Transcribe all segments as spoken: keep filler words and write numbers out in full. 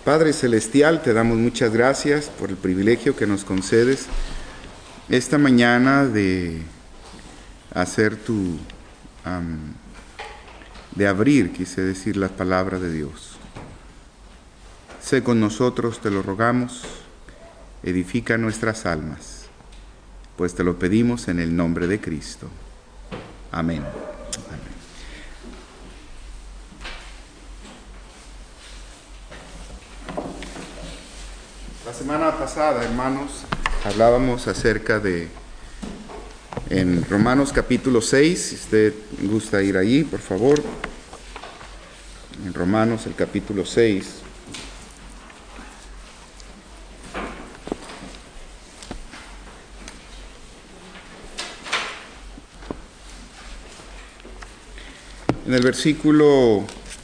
Padre Celestial, te damos muchas gracias por el privilegio que nos concedes esta mañana de hacer tu, um, de abrir, quise decir, la palabra de Dios. Sé con nosotros, te lo rogamos, edifica nuestras almas, pues te lo pedimos en el nombre de Cristo. Amén. La semana pasada, hermanos, hablábamos acerca de, en Romanos capítulo seis, si usted gusta ir allí, por favor, en Romanos el capítulo seis. En el versículo,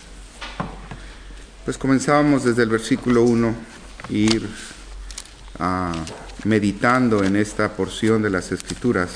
pues comenzábamos desde el versículo uno, ir uh, meditando en esta porción de las Escrituras.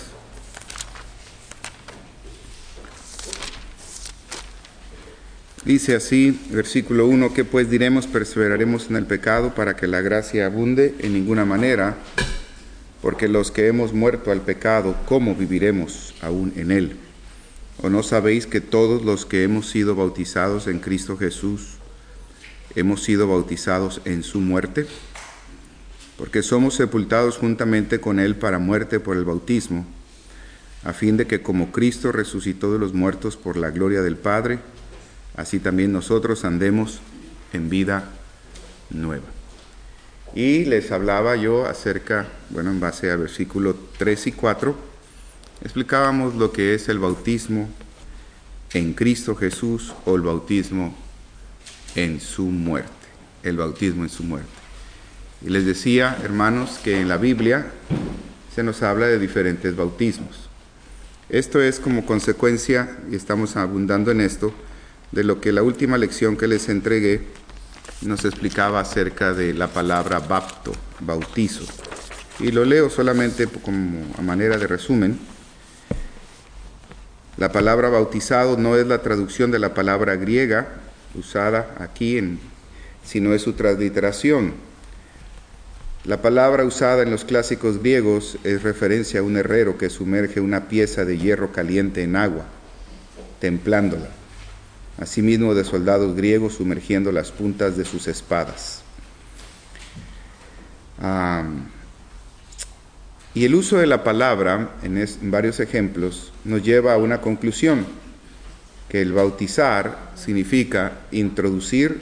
Dice así, versículo uno, ¿qué pues diremos? ¿Perseveraremos en el pecado para que la gracia abunde? En ninguna manera, porque los que hemos muerto al pecado, ¿cómo viviremos aún en él? ¿O no sabéis que todos los que hemos sido bautizados en Cristo Jesús, hemos sido bautizados en su muerte? Porque somos sepultados juntamente con él para muerte por el bautismo, a fin de que como Cristo resucitó de los muertos por la gloria del Padre, así también nosotros andemos en vida nueva. Y les hablaba yo acerca, bueno, en base al versículo tres y cuatro, explicábamos lo que es el bautismo en Cristo Jesús o el bautismo en su muerte, el bautismo en su muerte. Y les decía, hermanos, que en la Biblia se nos habla de diferentes bautismos. Esto es como consecuencia, y estamos abundando en esto, de lo que la última lección que les entregué nos explicaba acerca de la palabra bapto, bautizo. Y lo leo solamente como a manera de resumen. La palabra bautizado no es la traducción de la palabra griega usada aquí, en, sino es su transliteración. La palabra usada en los clásicos griegos es referencia a un herrero que sumerge una pieza de hierro caliente en agua, templándola. Asimismo de soldados griegos sumergiendo las puntas de sus espadas. Um, y el uso de la palabra en, es, en varios ejemplos nos lleva a una conclusión, que el bautizar significa introducir,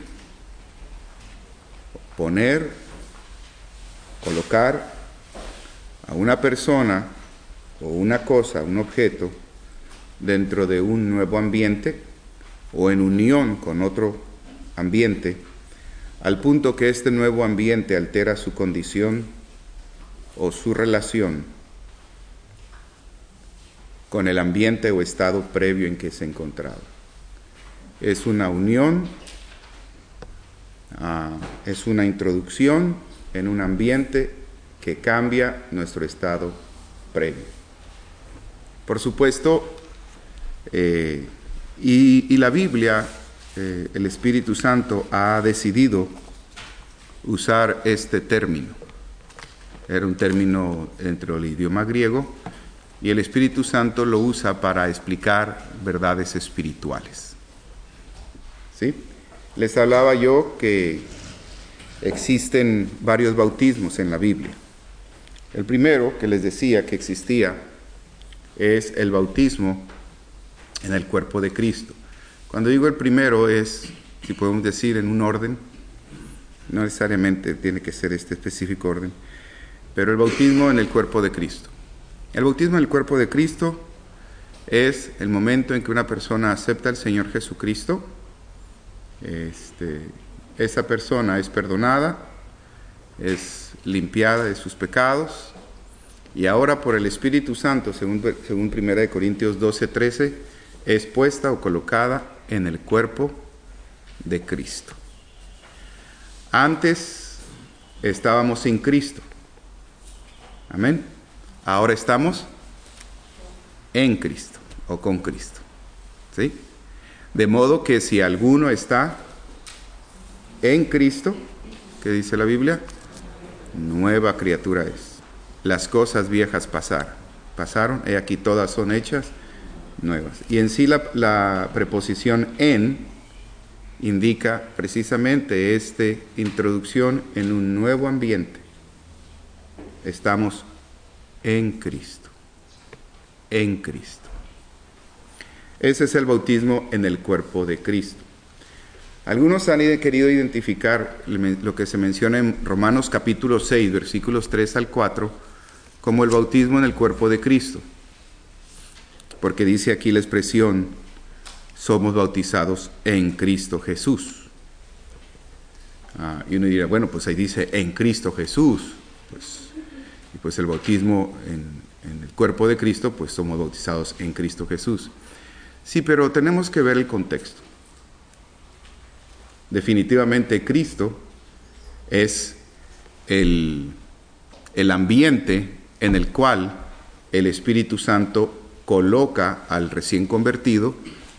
poner, colocar a una persona o una cosa, un objeto, dentro de un nuevo ambiente o en unión con otro ambiente, al punto que este nuevo ambiente altera su condición o su relación con el ambiente o estado previo en que se encontraba. Es una unión, uh, es una introducción en un ambiente que cambia nuestro estado previo. Por supuesto, eh, y, y la Biblia, eh, el Espíritu Santo ha decidido usar este término. Era un término dentro del idioma griego, y el Espíritu Santo lo usa para explicar verdades espirituales. ¿Sí? Les hablaba yo que existen varios bautismos en la Biblia. El primero que les decía que existía es el bautismo en el cuerpo de Cristo. Cuando digo el primero es, si podemos decir, en un orden, no necesariamente tiene que ser este específico orden, pero el bautismo en el cuerpo de Cristo. El bautismo en el cuerpo de Cristo es el momento en que una persona acepta al Señor Jesucristo. Este, esa persona es perdonada, es limpiada de sus pecados, y ahora por el Espíritu Santo, según, según primera de Corintios doce, trece, es puesta o colocada en el cuerpo de Cristo. Antes estábamos sin Cristo. Amén. Ahora estamos en Cristo o con Cristo. ¿Sí? De modo que si alguno está en Cristo, ¿qué dice la Biblia? Nueva criatura es. Las cosas viejas pasaron, pasaron, y aquí todas son hechas nuevas. Y en sí la, la preposición en indica precisamente esta introducción en un nuevo ambiente. Estamos en Cristo, en Cristo. Ese es el bautismo en el cuerpo de Cristo. Algunos han querido identificar lo que se menciona en Romanos capítulo seis, versículos tres al cuatro, como el bautismo en el cuerpo de Cristo. Porque dice aquí la expresión, somos bautizados en Cristo Jesús. Ah, y uno dirá, bueno, pues ahí dice, en Cristo Jesús. Pues, y pues el bautismo en, en el cuerpo de Cristo, pues somos bautizados en Cristo Jesús. Sí, pero tenemos que ver el contexto. Definitivamente Cristo es el, el ambiente en el cual el Espíritu Santo coloca al recién convertido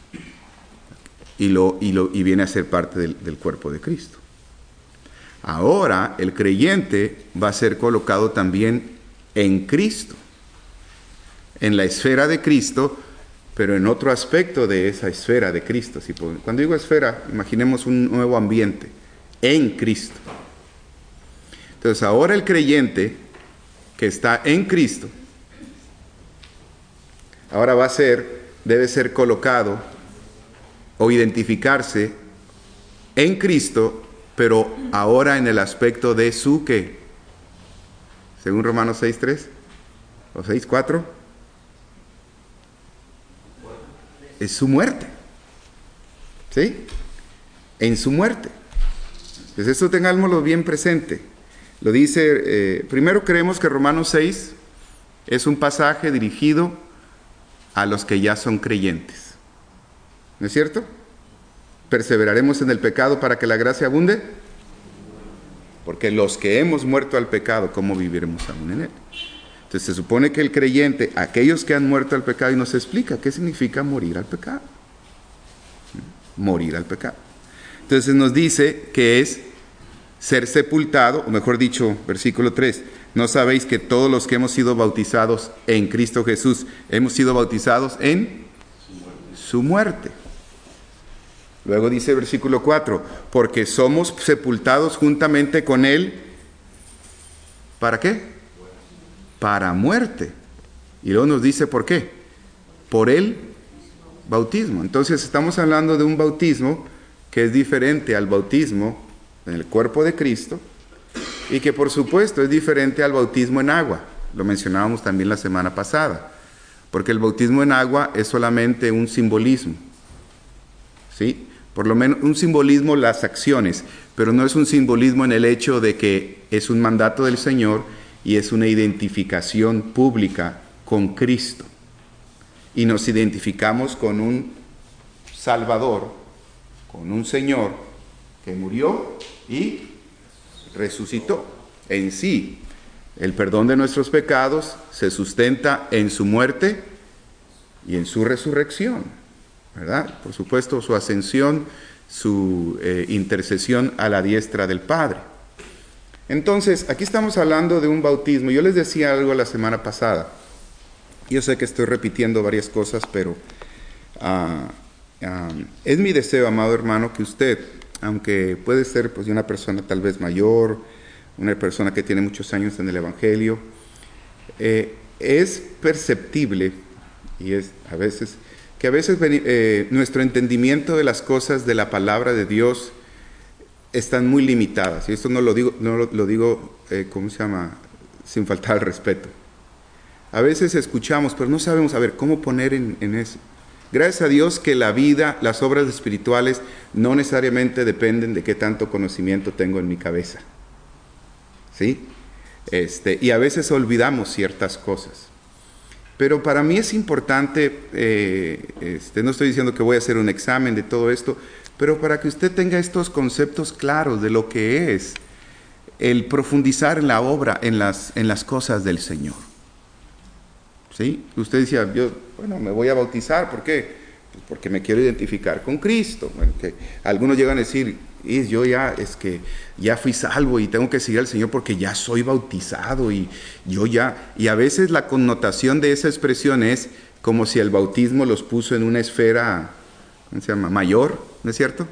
y, lo, y, lo, y viene a ser parte del, del cuerpo de Cristo. Ahora el creyente va a ser colocado también en Cristo, en la esfera de Cristo, pero en otro aspecto de esa esfera de Cristo. Cuando digo esfera, imaginemos un nuevo ambiente, en Cristo. Entonces ahora el creyente que está en Cristo, ahora va a ser, debe ser colocado o identificarse en Cristo, pero ahora en el aspecto de su ¿qué? Según Romanos seis tres o seis cuatro. Es su muerte, ¿sí? En su muerte. Pues esto tengámoslo bien presente. Lo dice, eh, primero creemos que Romanos seis es un pasaje dirigido a los que ya son creyentes. ¿No es cierto? ¿Perseveraremos en el pecado para que la gracia abunde? Porque los que hemos muerto al pecado, ¿cómo viviremos aún en él? Entonces se supone que el creyente, aquellos que han muerto al pecado, y nos explica qué significa morir al pecado. Morir al pecado. Entonces nos dice que es ser sepultado, o mejor dicho, versículo tres, ¿no sabéis que todos los que hemos sido bautizados en Cristo Jesús, hemos sido bautizados en su muerte? Luego dice versículo cuatro, porque somos sepultados juntamente con Él, ¿para qué? Para muerte. Y luego nos dice por qué. Por el bautismo. Entonces estamos hablando de un bautismo que es diferente al bautismo en el cuerpo de Cristo y que por supuesto es diferente al bautismo en agua. Lo mencionábamos también la semana pasada. Porque el bautismo en agua es solamente un simbolismo. ¿Sí? Por lo menos un simbolismo las acciones, pero no es un simbolismo en el hecho de que es un mandato del Señor y es una identificación pública con Cristo. Y nos identificamos con un Salvador, con un Señor que murió y resucitó. En sí, el perdón de nuestros pecados se sustenta en su muerte y en su resurrección, ¿verdad? Por supuesto, su ascensión, su eh, intercesión a la diestra del Padre. Entonces, aquí estamos hablando de un bautismo. Yo les decía algo la semana pasada. Yo sé que estoy repitiendo varias cosas, pero uh, uh, es mi deseo, amado hermano, que usted, aunque puede ser pues, una persona tal vez mayor, una persona que tiene muchos años en el Evangelio, eh, es perceptible, y es a veces, que a veces eh, nuestro entendimiento de las cosas de la palabra de Dios están muy limitadas, y esto no lo digo, no lo, lo digo eh, ¿cómo se llama? Sin faltar al respeto. A veces escuchamos, pero no sabemos, a ver, cómo poner en, en eso. Gracias a Dios que la vida, las obras espirituales, no necesariamente dependen de qué tanto conocimiento tengo en mi cabeza. ¿Sí? Este, y a veces olvidamos ciertas cosas. Pero para mí es importante, eh, este, no estoy diciendo que voy a hacer un examen de todo esto, pero para que usted tenga estos conceptos claros de lo que es el profundizar en la obra, en las, en las cosas del Señor. ¿Sí? Usted decía, yo, bueno, me voy a bautizar, ¿por qué? Pues porque me quiero identificar con Cristo. Bueno, que algunos llegan a decir, y yo ya, es que ya fui salvo y tengo que seguir al Señor porque ya soy bautizado y yo ya, y a veces la connotación de esa expresión es como si el bautismo los puso en una esfera, ¿cómo se llama?, mayor, ¿no es cierto?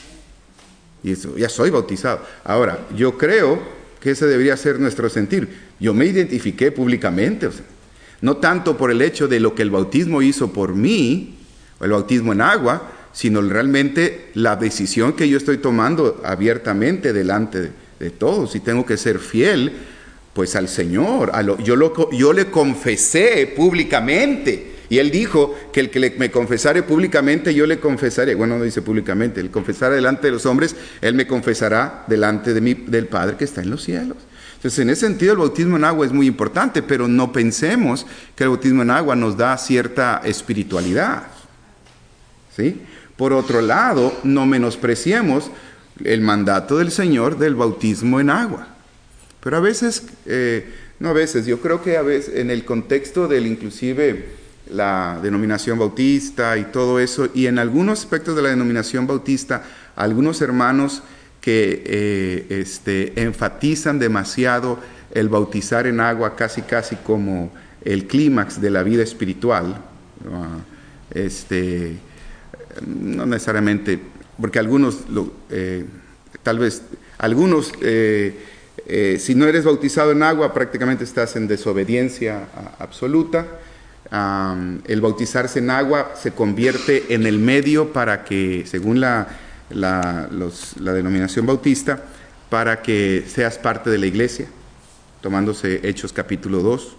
Y eso, ya soy bautizado. Ahora, yo creo que ese debería ser nuestro sentir. Yo me identifiqué públicamente, o sea, no tanto por el hecho de lo que el bautismo hizo por mí, o el bautismo en agua, sino realmente la decisión que yo estoy tomando abiertamente delante de, de todos, y tengo que ser fiel pues al Señor. A lo, yo, lo, yo le confesé públicamente, y Él dijo que el que le, me confesare públicamente, yo le confesaré. Bueno, no dice públicamente, el confesar delante de los hombres, Él me confesará delante de mí, del Padre que está en los cielos. Entonces, en ese sentido, el bautismo en agua es muy importante, pero no pensemos que el bautismo en agua nos da cierta espiritualidad, ¿sí? Por otro lado, no menospreciemos el mandato del Señor del bautismo en agua. Pero a veces, eh, no a veces, yo creo que a veces en el contexto del inclusive la denominación bautista y todo eso, y en algunos aspectos de la denominación bautista, algunos hermanos que eh, este, enfatizan demasiado el bautizar en agua casi casi como el clímax de la vida espiritual, uh, este... no necesariamente, porque algunos, lo, eh, tal vez, algunos, eh, eh, si no eres bautizado en agua, prácticamente estás en desobediencia a, absoluta. Um, el bautizarse en agua se convierte en el medio para que, según la, la, los, la denominación bautista, para que seas parte de la iglesia, tomándose Hechos capítulo dos.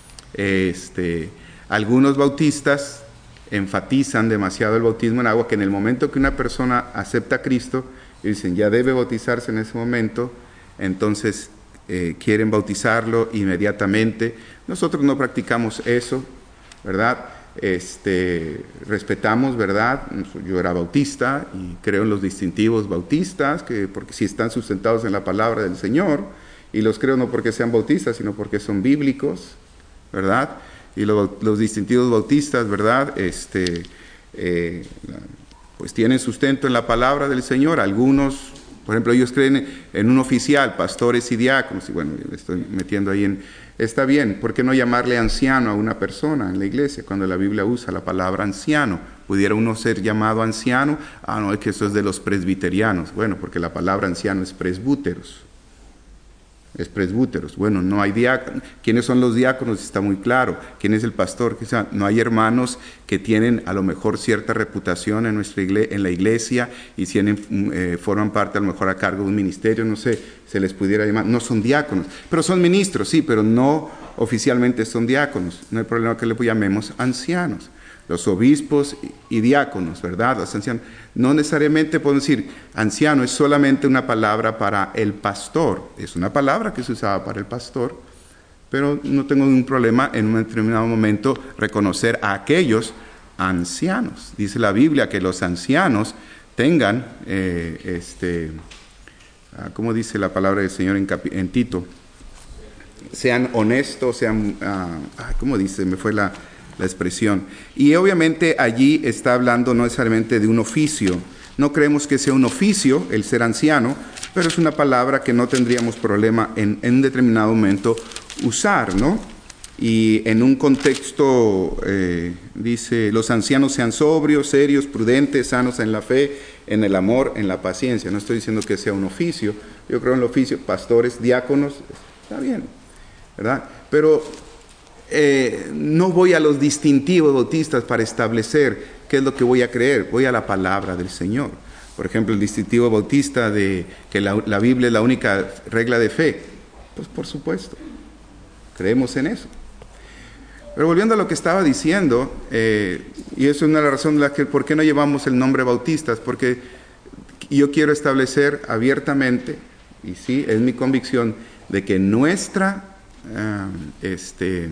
Este, algunos bautistas enfatizan demasiado el bautismo en agua, que en el momento que una persona acepta a Cristo, y dicen ya debe bautizarse en ese momento, entonces eh, quieren bautizarlo inmediatamente. Nosotros no practicamos eso, ¿verdad? Este, respetamos, ¿verdad? Yo era bautista y creo en los distintivos bautistas, que porque si están sustentados en la palabra del Señor, y los creo no porque sean bautistas, sino porque son bíblicos, ¿verdad? Y lo, los distintivos bautistas, ¿verdad? Este, eh, pues tienen sustento en la palabra del Señor. Algunos, por ejemplo, ellos creen en un oficial, pastores y diáconos. Y bueno, me estoy metiendo ahí en... Está bien, ¿por qué no llamarle anciano a una persona en la iglesia cuando la Biblia usa la palabra anciano? ¿Pudiera uno ser llamado anciano? Ah, no, es que eso es de los presbiterianos. Bueno, porque la palabra anciano es presbúteros. Es presbúteros. Bueno, no hay diáconos. ¿Quiénes son los diáconos? Está muy claro. ¿Quién es el pastor? No hay hermanos que tienen a lo mejor cierta reputación en nuestra iglesia, en la iglesia y tienen, eh, forman parte a lo mejor a cargo de un ministerio, no sé, se les pudiera llamar. No son diáconos, pero son ministros, sí, pero no oficialmente son diáconos. No hay problema que les llamemos ancianos. Los obispos y diáconos, ¿verdad? Los ancianos. No necesariamente podemos decir anciano, es solamente una palabra para el pastor. Es una palabra que se usaba para el pastor, pero no tengo ningún problema en un determinado momento reconocer a aquellos ancianos. Dice la Biblia que los ancianos tengan, eh, este, ¿cómo dice la palabra del Señor en, capi- en Tito? Sean honestos, sean, uh, ¿cómo dice? Me fue la... la expresión. Y obviamente allí está hablando no necesariamente de un oficio. No creemos que sea un oficio el ser anciano, pero es una palabra que no tendríamos problema en, en un determinado momento usar, ¿no? Y en un contexto, eh, dice, los ancianos sean sobrios, serios, prudentes, sanos en la fe, en el amor, en la paciencia. No estoy diciendo que sea un oficio. Yo creo en el oficio, pastores, diáconos, está bien, ¿verdad? Pero Eh, no voy a los distintivos bautistas para establecer qué es lo que voy a creer, voy a la palabra del Señor. Por ejemplo, el distintivo bautista de que la, la Biblia es la única regla de fe, pues por supuesto, creemos en eso. Pero volviendo a lo que estaba diciendo, eh, y eso es una de las razones de la que, ¿por qué no llevamos el nombre bautistas? Porque yo quiero establecer abiertamente, y sí, es mi convicción, de que nuestra, uh, este...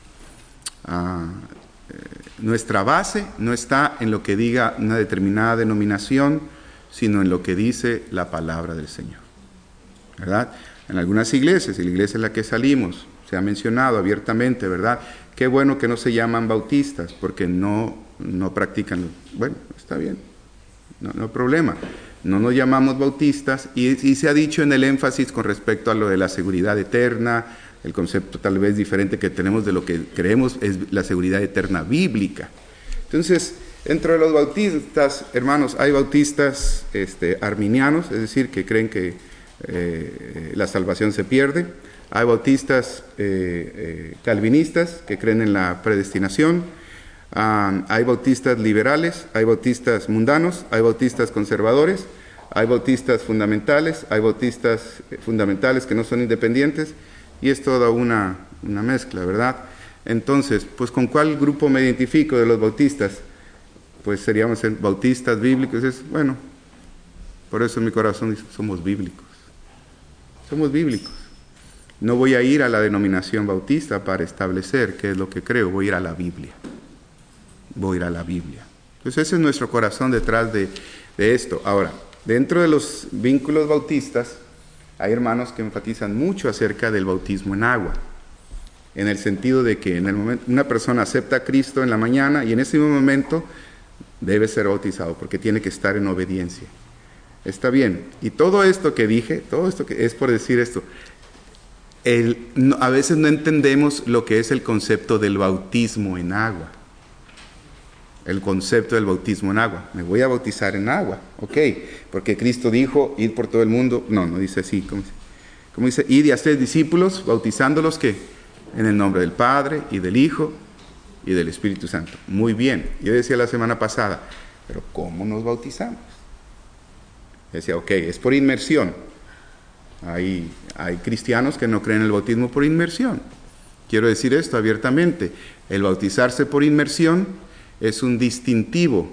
Uh, eh, nuestra base no está en lo que diga una determinada denominación, sino en lo que dice la palabra del Señor, ¿verdad? En algunas iglesias, y la iglesia en la que salimos, se ha mencionado abiertamente, ¿verdad? Qué bueno que no se llaman bautistas, porque no, no practican. Bueno, está bien, no, no hay problema. no nos llamamos bautistas, y, y se ha dicho en el énfasis con respecto a lo de la seguridad eterna, el concepto tal vez diferente que tenemos de lo que creemos es la seguridad eterna bíblica. Entonces, dentro de los bautistas, hermanos, hay bautistas este, arminianos, es decir, que creen que eh, la salvación se pierde. Hay bautistas eh, eh, calvinistas que creen en la predestinación. Um, hay bautistas liberales, hay bautistas mundanos, hay bautistas conservadores, hay bautistas fundamentales, hay bautistas fundamentales que no son independientes, y es toda una, una mezcla, ¿verdad? Entonces, pues ¿con cuál grupo me identifico de los bautistas? Pues seríamos bautistas bíblicos. Es, bueno, por eso en mi corazón dice, somos bíblicos. Somos bíblicos. No voy a ir a la denominación bautista para establecer qué es lo que creo, voy a ir a la Biblia. Voy a ir a la Biblia. Entonces ese es nuestro corazón detrás de, de esto. Ahora, dentro de los vínculos bautistas, hay hermanos que enfatizan mucho acerca del bautismo en agua, en el sentido de que en el momento una persona acepta a Cristo en la mañana y en ese mismo momento debe ser bautizado porque tiene que estar en obediencia. Está bien. Y todo esto que dije, todo esto que es por decir esto, el, no, a veces no entendemos lo que es el concepto del bautismo en agua. El concepto del bautismo en agua. Me voy a bautizar en agua, ok, porque Cristo dijo, id por todo el mundo. No, no dice así. ¿Cómo dice? ¿Cómo dice? Id y haced discípulos, bautizándolos, ¿qué? En el nombre del Padre, y del Hijo, y del Espíritu Santo. Muy bien. Yo decía la semana pasada, pero ¿cómo nos bautizamos? Decía, ok, es por inmersión. Hay, hay cristianos que no creen en el bautismo por inmersión. Quiero decir esto abiertamente. El bautizarse por inmersión es un distintivo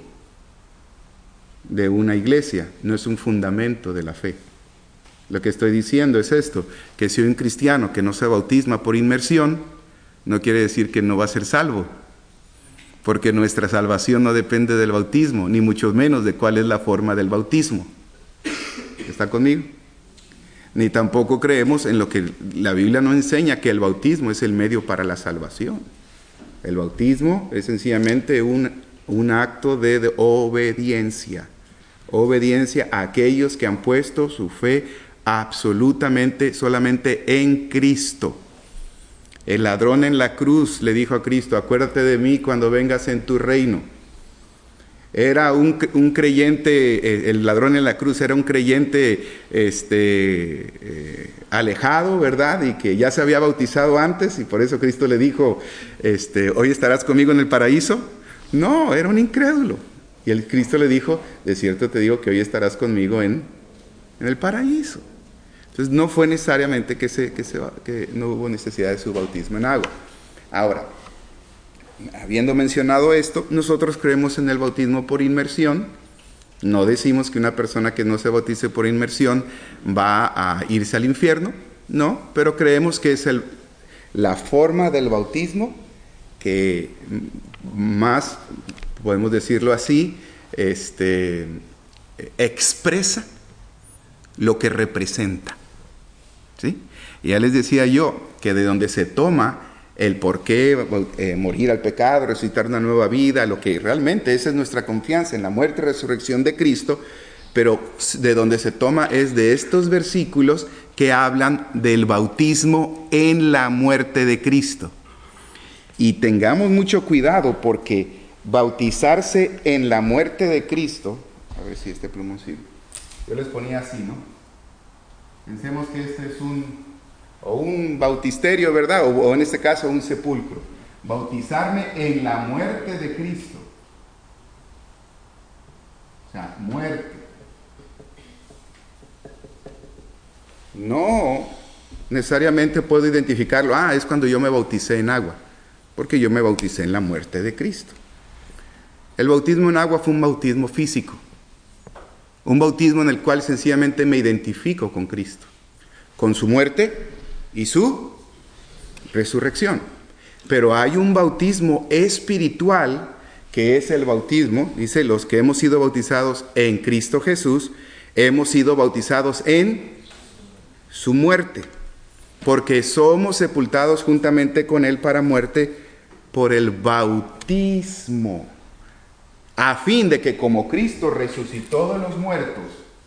de una iglesia, no es un fundamento de la fe. Lo que estoy diciendo es esto, que si un cristiano que no se bautisma por inmersión, no quiere decir que no va a ser salvo, porque nuestra salvación no depende del bautismo, ni mucho menos de cuál es la forma del bautismo. ¿Está conmigo? Ni tampoco creemos en lo que la Biblia nos enseña, que el bautismo es el medio para la salvación. El bautismo es sencillamente un, un acto de, de obediencia. Obediencia a aquellos que han puesto su fe absolutamente, solamente en Cristo. El ladrón en la cruz le dijo a Cristo, acuérdate de mí cuando vengas en tu reino. Era un, un creyente, el ladrón en la cruz era un creyente este, eh, alejado, ¿verdad? Y que ya se había bautizado antes, y por eso Cristo le dijo, este, hoy estarás conmigo en el paraíso. No, era un incrédulo. Y el Cristo le dijo, de cierto te digo que hoy estarás conmigo en, en el paraíso. Entonces no fue necesariamente que, se, que, se, que no hubo necesidad de su bautismo en agua. Ahora, habiendo mencionado esto, nosotros creemos en el bautismo por inmersión. No decimos que una persona que no se bautice por inmersión va a irse al infierno, no, pero creemos que es el, la forma del bautismo que más, podemos decirlo así, este, expresa lo que representa. ¿Sí? Y ya les decía yo que de donde se toma el por qué eh, morir al pecado, resucitar una nueva vida, lo que realmente esa es nuestra confianza en la muerte y resurrección de Cristo, pero de donde se toma es de estos versículos que hablan del bautismo en la muerte de Cristo. Y tengamos mucho cuidado porque bautizarse en la muerte de Cristo, a ver si este plumón sirve, yo les ponía así, ¿no? Pensemos que este es un, o un bautisterio, ¿verdad? O, o en este caso un sepulcro. Bautizarme en la muerte de Cristo. O sea, muerte. No necesariamente puedo identificarlo. Ah, es cuando yo me bauticé en agua. Porque yo me bauticé en la muerte de Cristo. El bautismo en agua fue un bautismo físico. Un bautismo en el cual sencillamente me identifico con Cristo, con su muerte y su resurrección. Pero hay un bautismo espiritual que es el bautismo, dice, los que hemos sido bautizados en Cristo Jesús, hemos sido bautizados en su muerte, porque somos sepultados juntamente con Él para muerte por el bautismo, a fin de que como Cristo resucitó de los muertos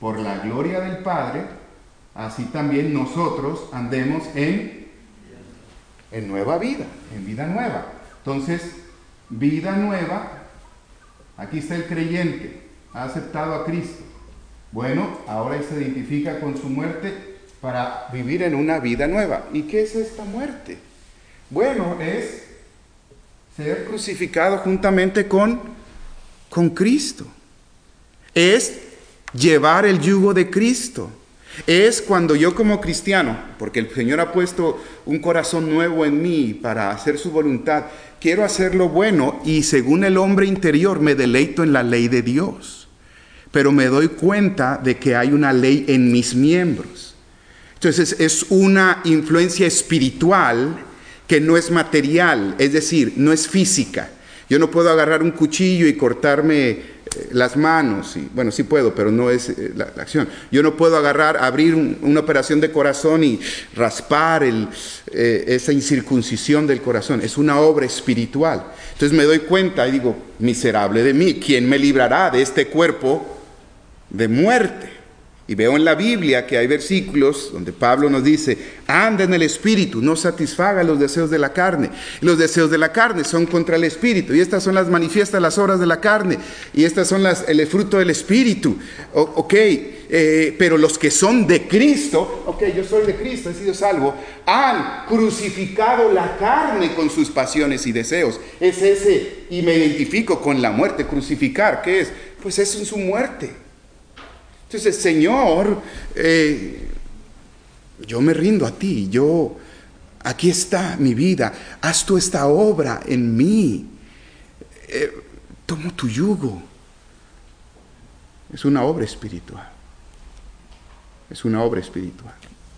por la gloria del Padre, así también nosotros andemos en, en nueva vida, en vida nueva. Entonces, vida nueva, aquí está el creyente, ha aceptado a Cristo. Bueno, ahora se identifica con su muerte para vivir en una vida nueva. ¿Y qué es esta muerte? Bueno, es ser crucificado juntamente con, con Cristo. Es llevar el yugo de Cristo. Es cuando yo como cristiano, porque el Señor ha puesto un corazón nuevo en mí para hacer su voluntad, quiero hacer lo bueno y según el hombre interior me deleito en la ley de Dios. Pero me doy cuenta de que hay una ley en mis miembros. Entonces es una influencia espiritual que no es material, es decir, no es física. Yo no puedo agarrar un cuchillo y cortarme eh, las manos. Y, bueno, sí puedo, pero no es eh, la, la acción. Yo no puedo agarrar, abrir un, una operación de corazón y raspar el, eh, esa incircuncisión del corazón. Es una obra espiritual. Entonces me doy cuenta y digo, miserable de mí, ¿quién me librará de este cuerpo de muerte? Y veo en la Biblia que hay versículos donde Pablo nos dice, anda en el Espíritu, no satisfaga los deseos de la carne. Y los deseos de la carne son contra el Espíritu. Y estas son las manifiestas las obras de la carne. Y estas son las, el fruto del Espíritu. O, ok, eh, pero los que son de Cristo, ok, yo soy de Cristo, he sido salvo, han crucificado la carne con sus pasiones y deseos. Es ese, y me identifico con la muerte. Crucificar, ¿qué es? Pues eso es su muerte. Entonces, Señor, eh, yo me rindo a ti, yo, aquí está mi vida, haz tú esta obra en mí, eh, tomo tu yugo. Es una obra espiritual, es una obra espiritual.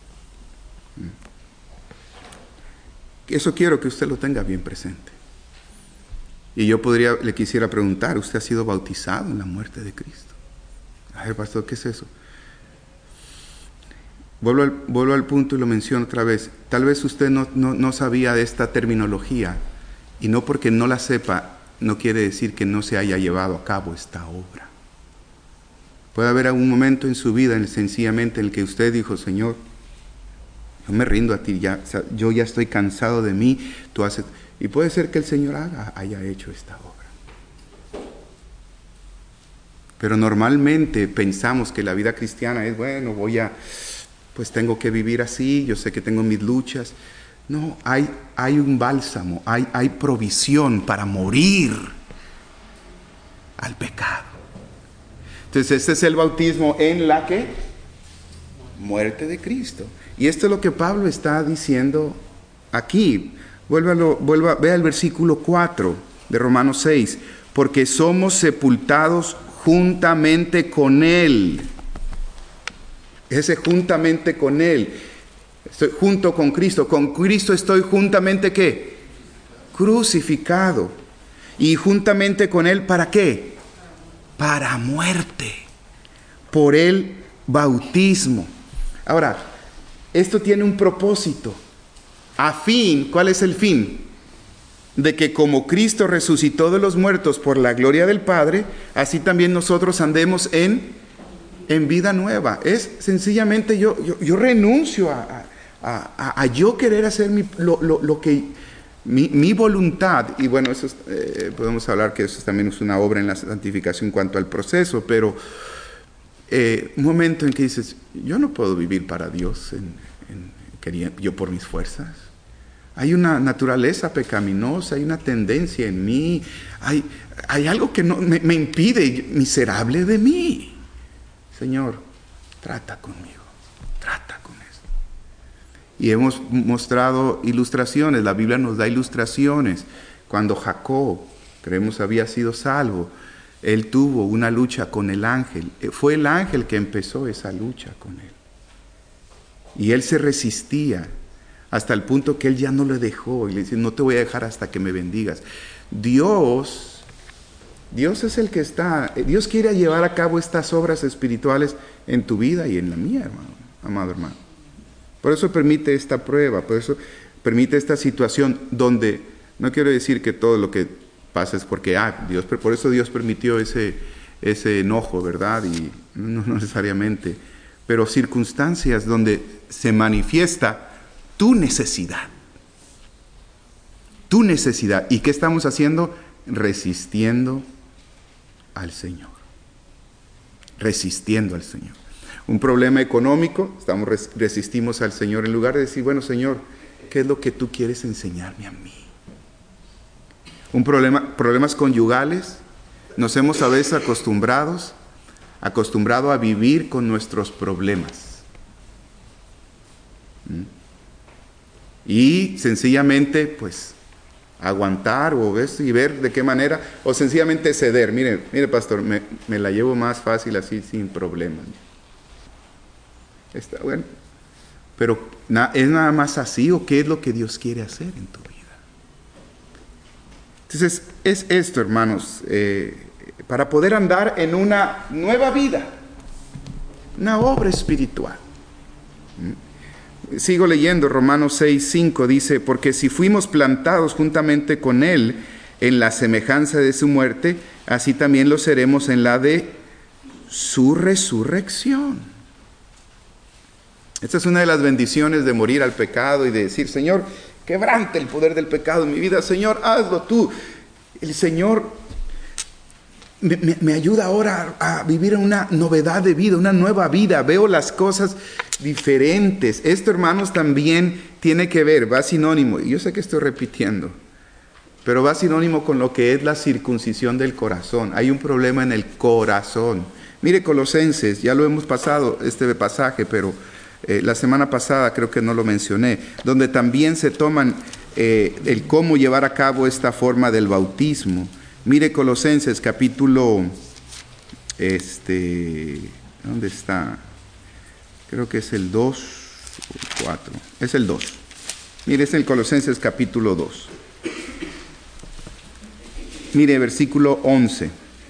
Eso quiero que usted lo tenga bien presente. Y yo podría, le quisiera preguntar, ¿usted ha sido bautizado en la muerte de Cristo? A ver, pastor, ¿qué es eso? Vuelvo al, vuelvo al punto y lo menciono otra vez. Tal vez usted no, no, no sabía de esta terminología y no porque no la sepa, no quiere decir que no se haya llevado a cabo esta obra. Puede haber algún momento en su vida, en, sencillamente, en el que usted dijo, Señor, yo me rindo a ti, ya, o sea, yo ya estoy cansado de mí, tú haces... Y puede ser que el Señor haga, haya hecho esta obra. Pero normalmente pensamos que la vida cristiana es, bueno, voy a, pues tengo que vivir así, yo sé que tengo mis luchas. No, hay, hay un bálsamo, hay, hay provisión para morir al pecado. Entonces, este es el bautismo en la que muerte de Cristo. Y esto es lo que Pablo está diciendo aquí. Vuélvalo, vuelva, vea el versículo cuatro de Romanos seis. Porque somos sepultados juntamente con Él. Ese juntamente con Él. Estoy junto con Cristo. Con Cristo estoy juntamente, ¿qué? Crucificado. Y juntamente con Él, ¿para qué? Para muerte. Por el bautismo. Ahora, esto tiene un propósito. A fin, ¿cuál es el fin? De que como Cristo resucitó de los muertos por la gloria del Padre, así también nosotros andemos en, en vida nueva. Es sencillamente yo, yo, yo renuncio a, a, a, a yo querer hacer mi, lo, lo, lo que mi, mi voluntad, y bueno, eso es, eh, podemos hablar que eso también es una obra en la santificación en cuanto al proceso, pero eh, un momento en que dices, yo no puedo vivir para Dios en, en, quería, yo por mis fuerzas. Hay una naturaleza pecaminosa, hay una tendencia en mí, hay, hay algo que no, me, me impide, miserable de mí. Señor, trata conmigo, trata con esto. Y hemos mostrado ilustraciones, la Biblia nos da ilustraciones. Cuando Jacob, creemos, había sido salvo, él tuvo una lucha con el ángel. Fue el ángel que empezó esa lucha con él. Y él se resistía. Hasta el punto que él ya no le dejó. Y le dice, no te voy a dejar hasta que me bendigas. Dios, Dios es el que está, Dios quiere llevar a cabo estas obras espirituales en tu vida y en la mía, hermano, amado hermano. Por eso permite esta prueba, por eso permite esta situación donde, no quiero decir que todo lo que pasa es porque, ah, Dios, por eso Dios permitió ese, ese enojo, ¿verdad? Y no, no necesariamente, pero circunstancias donde se manifiesta tu necesidad. Tu necesidad. ¿Y qué estamos haciendo? Resistiendo al Señor. Resistiendo al Señor. Un problema económico, estamos res- resistimos al Señor en lugar de decir, bueno, Señor, ¿qué es lo que tú quieres enseñarme a mí? Un problema, problemas conyugales, nos hemos a veces acostumbrados, acostumbrado a vivir con nuestros problemas. ¿Mm? Y sencillamente, pues, aguantar o ver, y ver de qué manera, o sencillamente ceder. Mire, mire pastor, me, me la llevo más fácil así, sin problemas. Está bueno. Pero, na, ¿es nada más así o qué es lo que Dios quiere hacer en tu vida? Entonces, es esto, hermanos, eh, para poder andar en una nueva vida, una obra espiritual. ¿Mm? Sigo leyendo, Romanos seis, cinco dice, porque si fuimos plantados juntamente con Él en la semejanza de su muerte, así también lo seremos en la de su resurrección. Esta es una de las bendiciones de morir al pecado y de decir, Señor, quebrante el poder del pecado en mi vida, Señor, hazlo tú. El Señor me, me, me ayuda ahora a, a vivir una novedad de vida, una nueva vida. Veo las cosas diferentes. Esto, hermanos, también tiene que ver, va sinónimo, y yo sé que estoy repitiendo, pero va sinónimo con lo que es la circuncisión del corazón. Hay un problema en el corazón. Mire Colosenses, ya lo hemos pasado este pasaje, pero eh, la semana pasada creo que no lo mencioné, donde también se toman eh, el cómo llevar a cabo esta forma del bautismo. Mire Colosenses capítulo, este, ¿dónde está? Creo que es el dos o cuatro, es el dos. Mire, es el Colosenses capítulo dos. Mire, versículo once.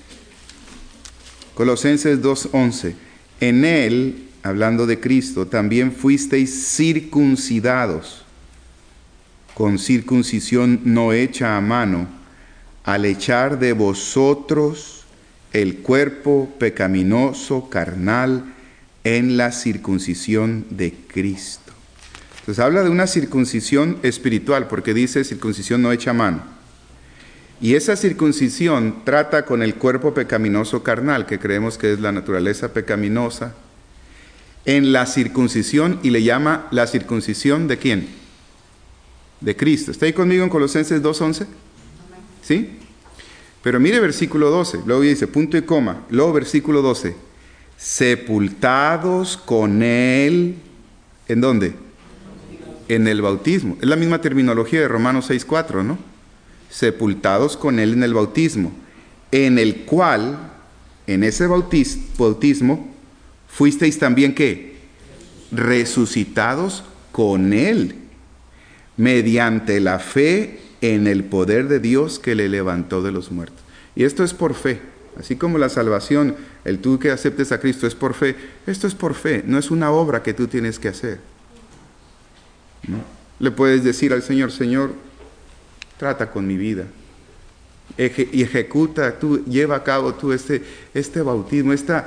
Colosenses dos, once. En él, hablando de Cristo, también fuisteis circuncidados, con circuncisión no hecha a mano, al echar de vosotros el cuerpo pecaminoso carnal en la circuncisión de Cristo. Entonces habla de una circuncisión espiritual, porque dice circuncisión no hecha a mano. Y esa circuncisión trata con el cuerpo pecaminoso carnal, que creemos que es la naturaleza pecaminosa, en la circuncisión, y le llama la circuncisión ¿de quién? De Cristo. ¿Está ahí conmigo en Colosenses dos, once? ¿Sí? Pero mire versículo doce, luego dice punto y coma, luego versículo doce, sepultados con Él, ¿en dónde? En el bautismo. Es la misma terminología de Romanos seis, cuatro, ¿no? Sepultados con Él en el bautismo, en el cual, en ese bautis- bautismo, fuisteis también, ¿qué? Resucitados con Él, mediante la fe en el poder de Dios que le levantó de los muertos. Y esto es por fe. Así como la salvación, el tú que aceptes a Cristo es por fe, esto es por fe, no es una obra que tú tienes que hacer. ¿No? Le puedes decir al Señor, Señor, trata con mi vida, Eje, y ejecuta, tú, lleva a cabo tú este, este bautismo, esta...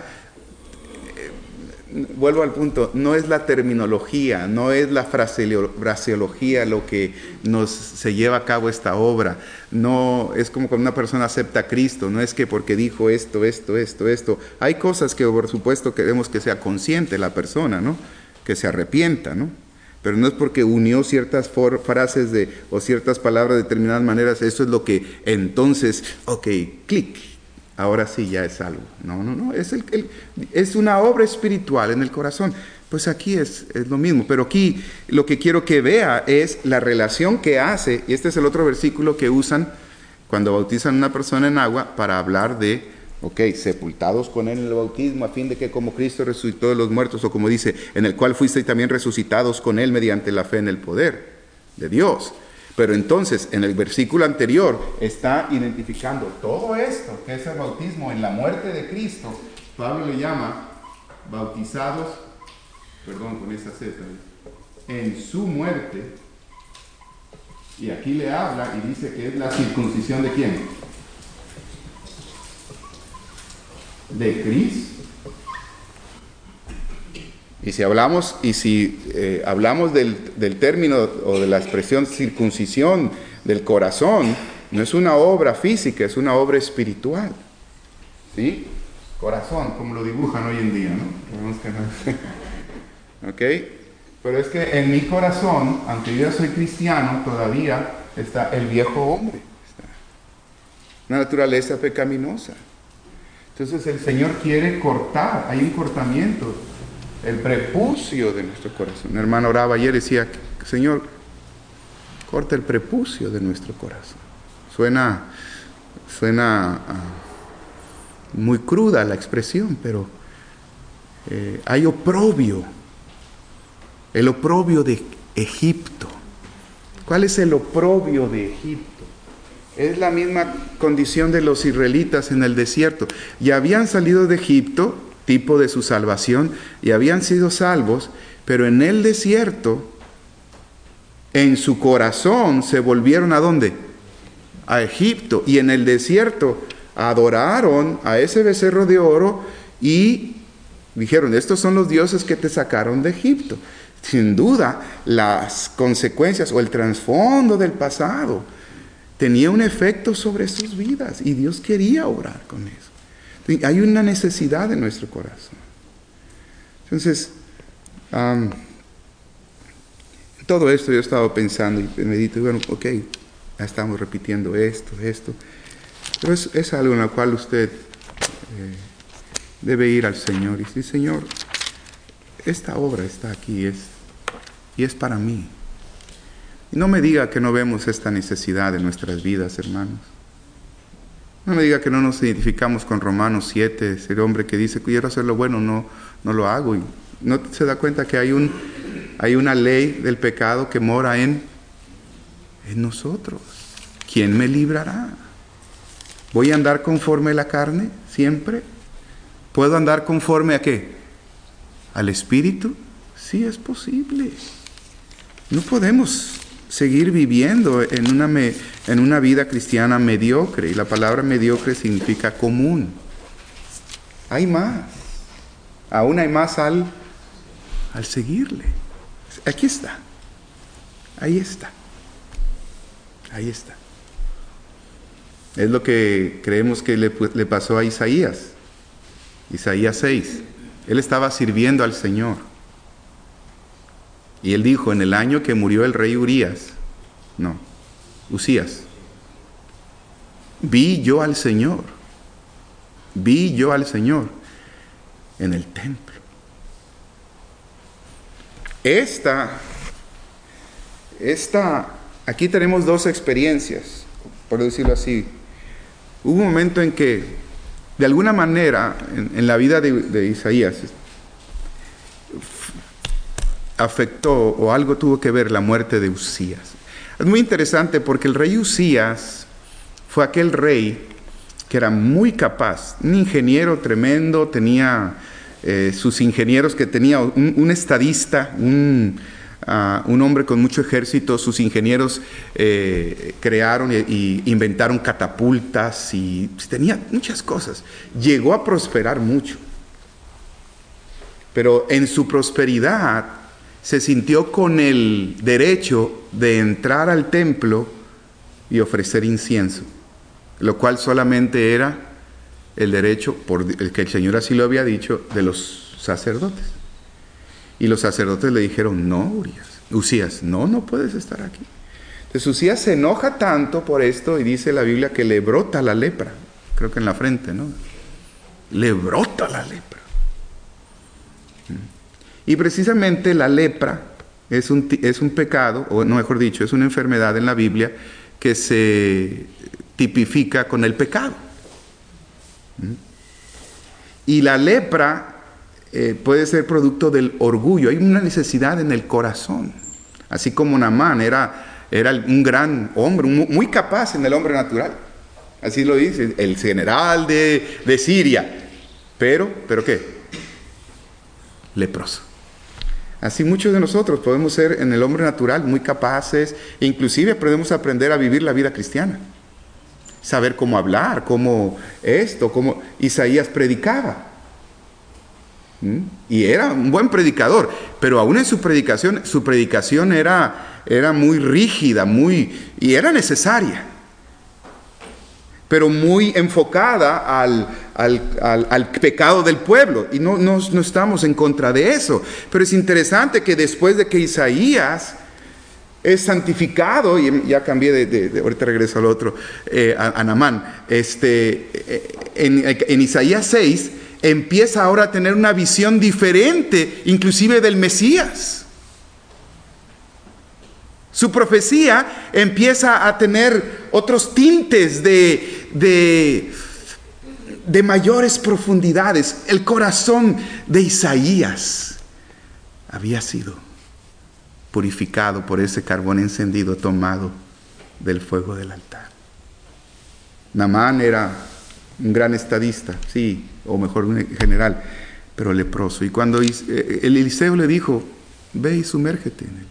Vuelvo al punto, no es la terminología, no es la fraseología lo que nos se lleva a cabo esta obra. No es como cuando una persona acepta a Cristo, no es que porque dijo esto, esto, esto, esto. Hay cosas que por supuesto queremos que sea consciente la persona, ¿no? Que se arrepienta, ¿no? Pero no es porque unió ciertas for- frases de, o ciertas palabras de determinadas maneras, eso es lo que entonces, ok, clic. Ahora sí ya es algo. No, no, no. Es, el, el, es una obra espiritual en el corazón. Pues aquí es, es lo mismo. Pero aquí lo que quiero que vea es la relación que hace, y este es el otro versículo que usan cuando bautizan a una persona en agua para hablar de, ok, sepultados con Él en el bautismo, a fin de que como Cristo resucitó de los muertos, o como dice, en el cual fuisteis también resucitados con Él mediante la fe en el poder de Dios. Pero entonces, en el versículo anterior, está identificando todo esto, que es el bautismo en la muerte de Cristo. Pablo le llama bautizados, perdón, con esa Z, en su muerte. Y aquí le habla y dice que es la circuncisión de ¿quién? de Cristo. Y si hablamos, y si, eh, hablamos del, del término o de la expresión circuncisión del corazón, no es una obra física, es una obra espiritual. ¿Sí? Corazón, como lo dibujan hoy en día, ¿no? Que no. ¿Ok? Pero es que en mi corazón, aunque yo soy cristiano, todavía está el viejo hombre. Está una naturaleza pecaminosa. Entonces el Señor quiere cortar, hay un cortamiento, el prepucio de nuestro corazón. Un hermano oraba ayer y decía, Señor, corta el prepucio de nuestro corazón. Suena, suena uh, muy cruda la expresión, pero eh, hay oprobio, el oprobio de Egipto. ¿Cuál es el oprobio de Egipto? Es la misma condición de los israelitas en el desierto. Ya habían salido de Egipto, tipo de su salvación, y habían sido salvos, pero en el desierto, en su corazón, se volvieron ¿a dónde? A Egipto. Y en el desierto adoraron a ese becerro de oro y dijeron, estos son los dioses que te sacaron de Egipto. Sin duda, las consecuencias o el trasfondo del pasado tenía un efecto sobre sus vidas y Dios quería obrar con eso. Hay una necesidad en nuestro corazón. Entonces, um, todo esto yo he estado pensando y medito, y bueno, ok, ya estamos repitiendo esto, esto, pero es, es algo en lo cual usted eh, debe ir al Señor y decir, Señor, esta obra está aquí es, y es para mí. Y no me diga que no vemos esta necesidad en nuestras vidas, hermanos. No me diga que no nos identificamos con Romanos siete, ese hombre que dice, quiero hacer lo bueno, no, no lo hago. Y no se da cuenta que hay, un, hay una ley del pecado que mora en, en nosotros. ¿Quién me librará? ¿Voy a andar conforme a la carne siempre? ¿Puedo andar conforme a qué? ¿Al Espíritu? Sí, es posible. No podemos seguir viviendo en una, me, en una vida cristiana mediocre. Y la palabra mediocre significa común. Hay más. Aún hay más al, al seguirle. Aquí está. Ahí está. Ahí está. Es lo que creemos que le, le pasó a Isaías. Isaías seis. Él estaba sirviendo al Señor. Y él dijo, en el año que murió el rey Urías, no, Usías, vi yo al Señor, vi yo al Señor en el templo. Esta, esta, aquí tenemos dos experiencias, por decirlo así. Hubo un momento en que, de alguna manera, en, en la vida de, de Isaías, afectó o algo tuvo que ver la muerte de Usías. Es muy interesante porque el rey Usías fue aquel rey que era muy capaz, un ingeniero tremendo, tenía eh, sus ingenieros que tenía un, un estadista, un, uh, un hombre con mucho ejército, sus ingenieros eh, crearon y, y inventaron catapultas y tenía muchas cosas. Llegó a prosperar mucho, pero en su prosperidad se sintió con el derecho de entrar al templo y ofrecer incienso, lo cual solamente era el derecho, por el que el Señor así lo había dicho, de los sacerdotes. Y los sacerdotes le dijeron, no, Urias, Usías, no, no puedes estar aquí. Entonces Usías se enoja tanto por esto y dice la Biblia que le brota la lepra, creo que en la frente, ¿no? Le brota la lepra. Y precisamente la lepra es un, es un pecado, o no mejor dicho, es una enfermedad en la Biblia que se tipifica con el pecado. Y la lepra eh, puede ser producto del orgullo. Hay una necesidad en el corazón. Así como Naamán era, era un gran hombre, muy capaz en el hombre natural. Así lo dice, el general de, de Siria. Pero, ¿pero qué? Leproso. Así muchos de nosotros podemos ser en el hombre natural muy capaces, e inclusive podemos aprender a vivir la vida cristiana. saber cómo hablar, cómo esto, cómo Isaías predicaba. ¿Mm? Y era un buen predicador, pero aún en su predicación, su predicación era, era muy rígida, muy, y era necesaria, pero muy enfocada al, al, al, al pecado del pueblo. Y no, no, no estamos en contra de eso. Pero es interesante que después de que Isaías es santificado, y ya cambié de, de, de ahorita regreso al otro, eh, a, a Naamán, este, en, en Isaías seis, empieza ahora a tener una visión diferente, inclusive del Mesías. Su profecía empieza a tener otros tintes de, de, de mayores profundidades. El corazón de Isaías había sido purificado por ese carbón encendido tomado del fuego del altar. Naamán era un gran estadista, sí, o mejor un general, pero leproso. Y cuando el Eliseo le dijo, ve y sumérgete en él.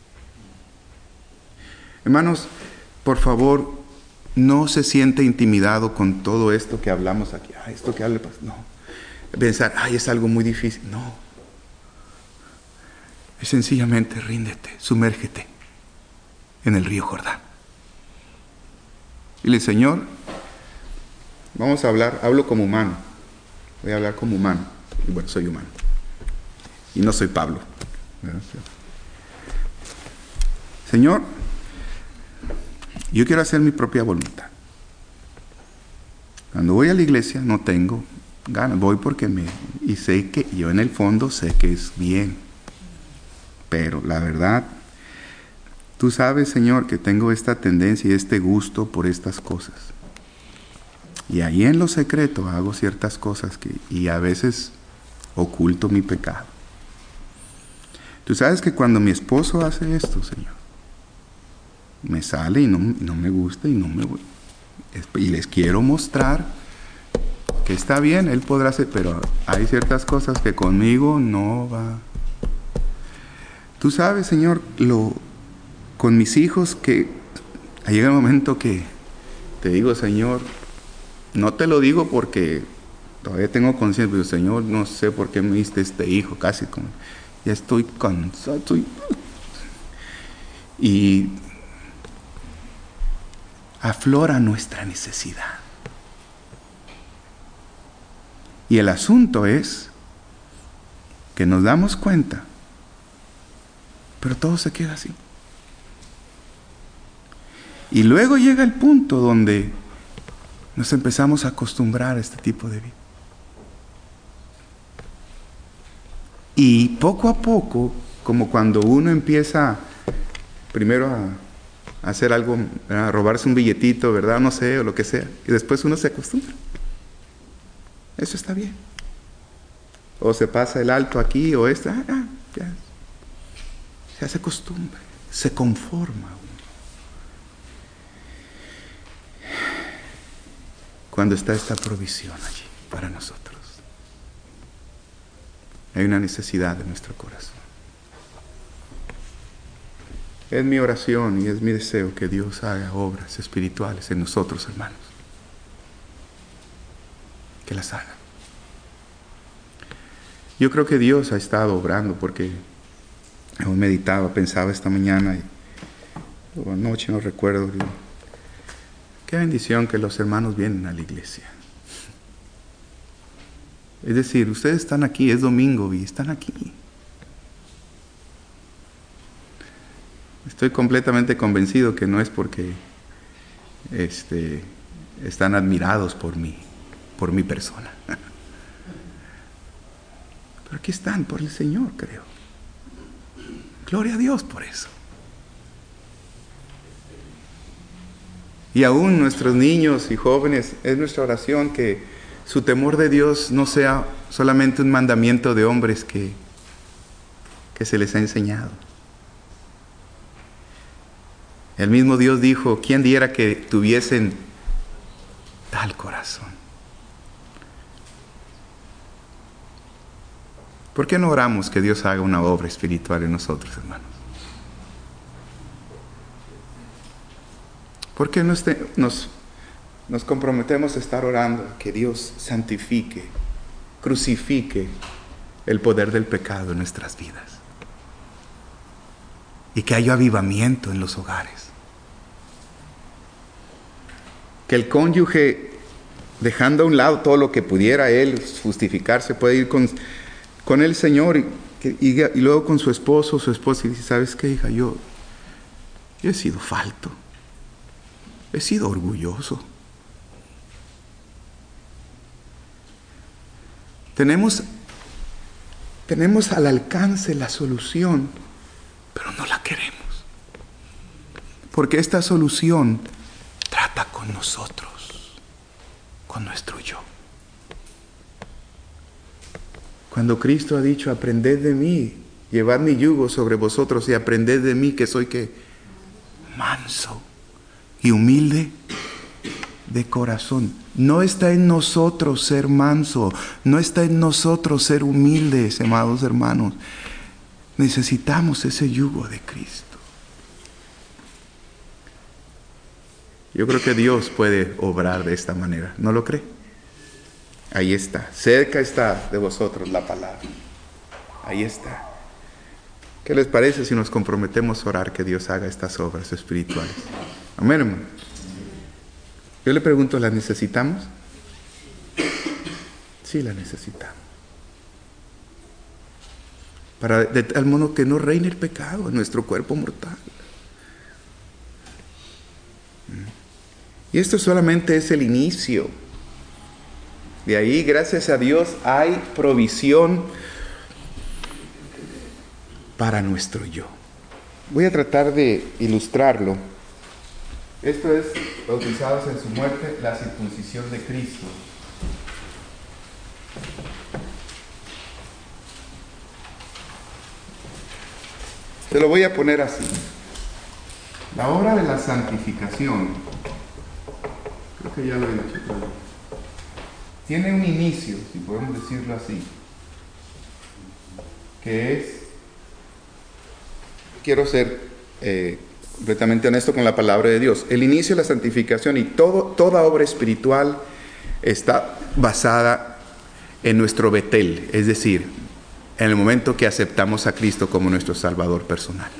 Hermanos, por favor, no se siente intimidado con todo esto que hablamos aquí. Ah, esto que habla, no. Pensar, ay, es algo muy difícil. No. Es sencillamente ríndete, sumérgete en el río Jordán. Y le, Señor, vamos a hablar, hablo como humano. Voy a hablar como humano. Y bueno, soy humano. Y no soy Pablo. Señor, yo quiero hacer mi propia voluntad. Cuando voy a la iglesia no tengo ganas, voy porque me... Y sé que yo en el fondo sé que es bien. Pero la verdad, tú sabes, Señor, que tengo esta tendencia y este gusto por estas cosas. Y ahí en lo secreto hago ciertas cosas que, y a veces oculto mi pecado. Tú sabes que cuando mi esposo hace esto, Señor, me sale y no, no me gusta y no me voy. Y les quiero mostrar que está bien, él podrá hacer, pero hay ciertas cosas que conmigo no va. Tú sabes, Señor, lo, con mis hijos, que llega el momento que te digo, Señor, no te lo digo porque todavía tengo conciencia, pero Señor, no sé por qué me diste este hijo, casi como, ya estoy cansado, estoy... Y aflora nuestra necesidad. Y el asunto es que nos damos cuenta, pero todo se queda así. Y luego llega el punto donde nos empezamos a acostumbrar a este tipo de vida. Y poco a poco, como cuando uno empieza primero a hacer algo, a robarse un billetito, ¿verdad? No sé, o lo que sea. Y después uno se acostumbra. Eso está bien. O se pasa el alto aquí, o esta, ah, ah, ya. Se hace costumbre, se conforma uno. Cuando está esta provisión allí para nosotros, hay una necesidad de nuestro corazón. Es mi oración y es mi deseo que Dios haga obras espirituales en nosotros, hermanos. Que las haga. Yo creo que Dios ha estado obrando porque hemos meditado, pensaba esta mañana y o anoche, no recuerdo. Digo, qué bendición que los hermanos vienen a la iglesia. Es decir, ustedes están aquí, es domingo y están aquí. Estoy completamente convencido que no es porque este, están admirados por mí, por mi persona. Pero aquí están por el Señor, creo. Gloria a Dios por eso. Y aún nuestros niños y jóvenes, es nuestra oración que su temor de Dios no sea solamente un mandamiento de hombres que, que se les ha enseñado. El mismo Dios dijo, ¿quién diera que tuviesen tal corazón? ¿Por qué no oramos que Dios haga una obra espiritual en nosotros, hermanos? ¿Por qué no este, nos, nos comprometemos a estar orando a que Dios santifique, crucifique el poder del pecado en nuestras vidas. Y que haya avivamiento en los hogares. Que el cónyuge, dejando a un lado todo lo que pudiera él justificarse, puede ir con, con el Señor y, y, y luego con su esposo o su esposa y dice, ¿sabes qué, hija? Yo, yo he sido falto. He sido orgulloso. Tenemos, tenemos al alcance la solución, pero no la queremos. Porque esta solución trata con nosotros, con nuestro yo. Cuando Cristo ha dicho, aprended de mí, llevad mi yugo sobre vosotros y aprended de mí que soy que manso y humilde de corazón. No está en nosotros ser manso, no está en nosotros ser humildes, amados hermanos. Necesitamos ese yugo de Cristo. Yo creo que Dios puede obrar de esta manera, ¿no lo cree? Ahí está, cerca está de vosotros la palabra. Ahí está. ¿Qué les parece si nos comprometemos a orar que Dios haga estas obras espirituales? Amén, hermano. Yo le pregunto, ¿las necesitamos? Sí, las necesitamos. Para de tal modo que no reine el pecado en nuestro cuerpo mortal. Y esto solamente es el inicio. De ahí, gracias a Dios, hay provisión para nuestro yo. Voy a tratar de ilustrarlo. Esto es, bautizados en su muerte, la circuncisión de Cristo. Se lo voy a poner así. La obra de la santificación, creo que ya lo he dicho todo, tiene un inicio, si podemos decirlo así, que es, quiero ser eh, completamente honesto con la palabra de Dios, el inicio de la santificación y todo, toda obra espiritual está basada en nuestro Betel, es decir, en el momento que aceptamos a Cristo como nuestro Salvador personal.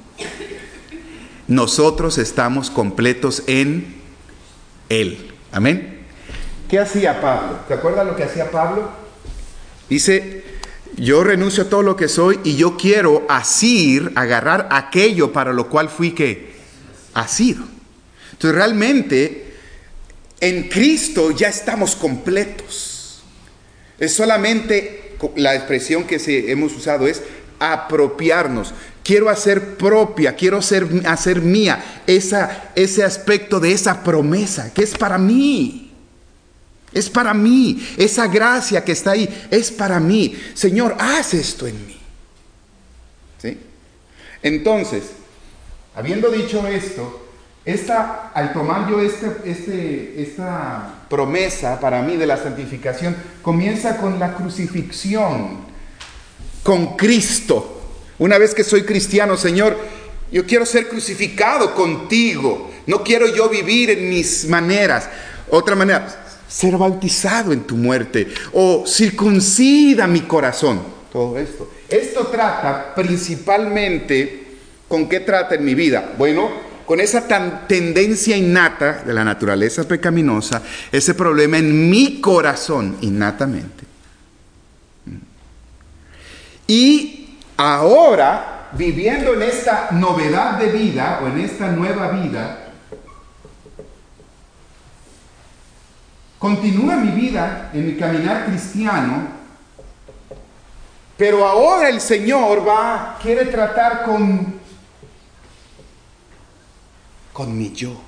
Nosotros estamos completos en Él. Amén. ¿Qué hacía Pablo? ¿Te acuerdas lo que hacía Pablo? Dice, yo renuncio a todo lo que soy y yo quiero asir, agarrar aquello para lo cual fui que asido. Entonces realmente en Cristo ya estamos completos. Es solamente la expresión que se, hemos usado es apropiarnos. Quiero hacer propia, quiero ser, hacer mía esa, ese aspecto de esa promesa que es para mí. Es para mí. Esa gracia que está ahí es para mí. Señor, haz esto en mí. ¿Sí? Entonces, habiendo dicho esto, esta, al tomar yo este, este, esta promesa para mí de la santificación, comienza con la crucifixión, con Cristo. Una vez que soy cristiano, Señor, yo quiero ser crucificado contigo. No quiero yo vivir en mis maneras. Otra manera, ser bautizado en tu muerte. O circuncida mi corazón. Todo esto. Esto trata principalmente, ¿con qué trata en mi vida? Bueno, con esa tan tendencia innata de la naturaleza pecaminosa, ese problema en mi corazón innatamente. Y ahora, viviendo en esta novedad de vida o en esta nueva vida, continúa mi vida en mi caminar cristiano, pero ahora el Señor va, quiere tratar con, con mi yo,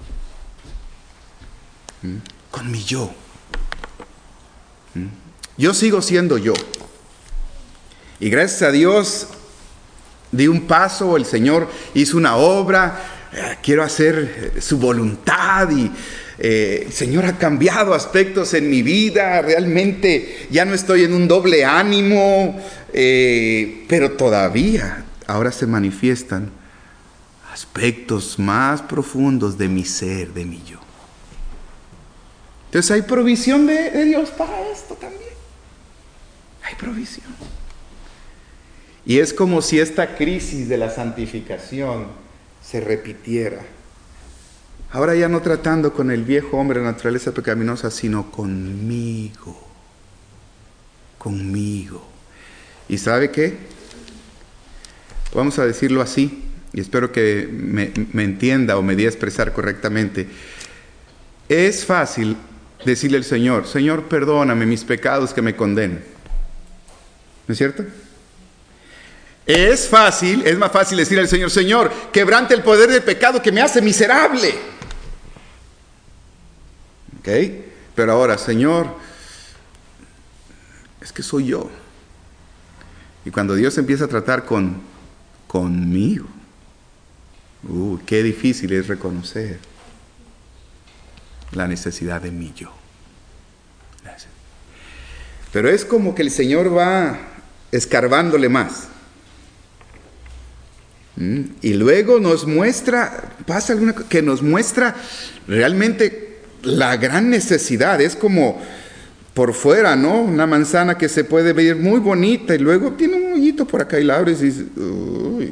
¿Mm? con mi yo. ¿Mm? Yo sigo siendo yo. Y gracias a Dios di un paso, el Señor hizo una obra, eh, quiero hacer eh, su voluntad y eh, el Señor ha cambiado aspectos en mi vida, realmente ya no estoy en un doble ánimo, eh, pero todavía ahora se manifiestan aspectos más profundos de mi ser, de mi yo. Entonces hay provisión de, de Dios para esto también. Hay provisión. Y es como si esta crisis de la santificación se repitiera. Ahora ya no tratando con el viejo hombre de naturaleza pecaminosa, sino conmigo. Conmigo. ¿Y sabe qué? Vamos a decirlo así, y espero que me, me entienda o me dé a expresar correctamente. Es fácil decirle al Señor, Señor, perdóname mis pecados que me condenen. ¿No es cierto? Es fácil, es más fácil decirle al Señor, Señor, quebrante el poder del pecado que me hace miserable. ¿Ok? Pero ahora, Señor, es que soy yo. Y cuando Dios empieza a tratar con, conmigo, uh, qué difícil es reconocer la necesidad de mí yo. Pero es como que el Señor va escarbándole más. ¿Mm? Y luego nos muestra, pasa alguna cosa que nos muestra realmente la gran necesidad. Es como por fuera, ¿no? Una manzana que se puede ver muy bonita y luego tiene un hoyito por acá y la abres y dices, uy.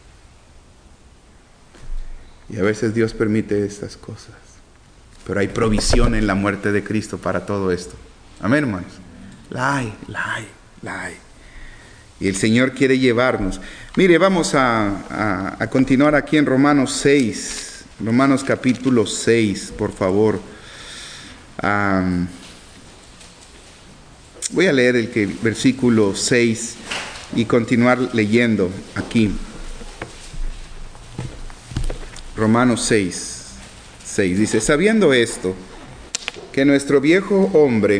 Y a veces Dios permite estas cosas. Pero hay provisión en la muerte de Cristo para todo esto. Amén, hermanos. La hay, la hay, la hay. Y el Señor quiere llevarnos. Mire, vamos a, a, a continuar aquí en Romanos seis. Romanos capítulo seis, por favor. Um, voy a leer el que, versículo seis y continuar leyendo aquí. Romanos seis, seis. Dice, sabiendo esto, que nuestro viejo hombre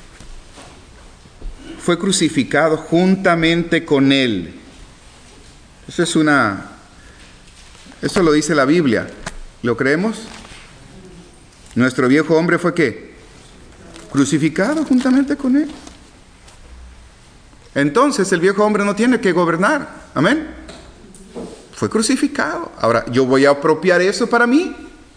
fue crucificado juntamente con él. Eso es una, eso lo dice la Biblia. ¿Lo creemos? Nuestro viejo hombre fue ¿qué? Crucificado juntamente con él. Entonces el viejo hombre no tiene que gobernar. Amén. Fue crucificado. Ahora, yo voy a apropiar eso para mí.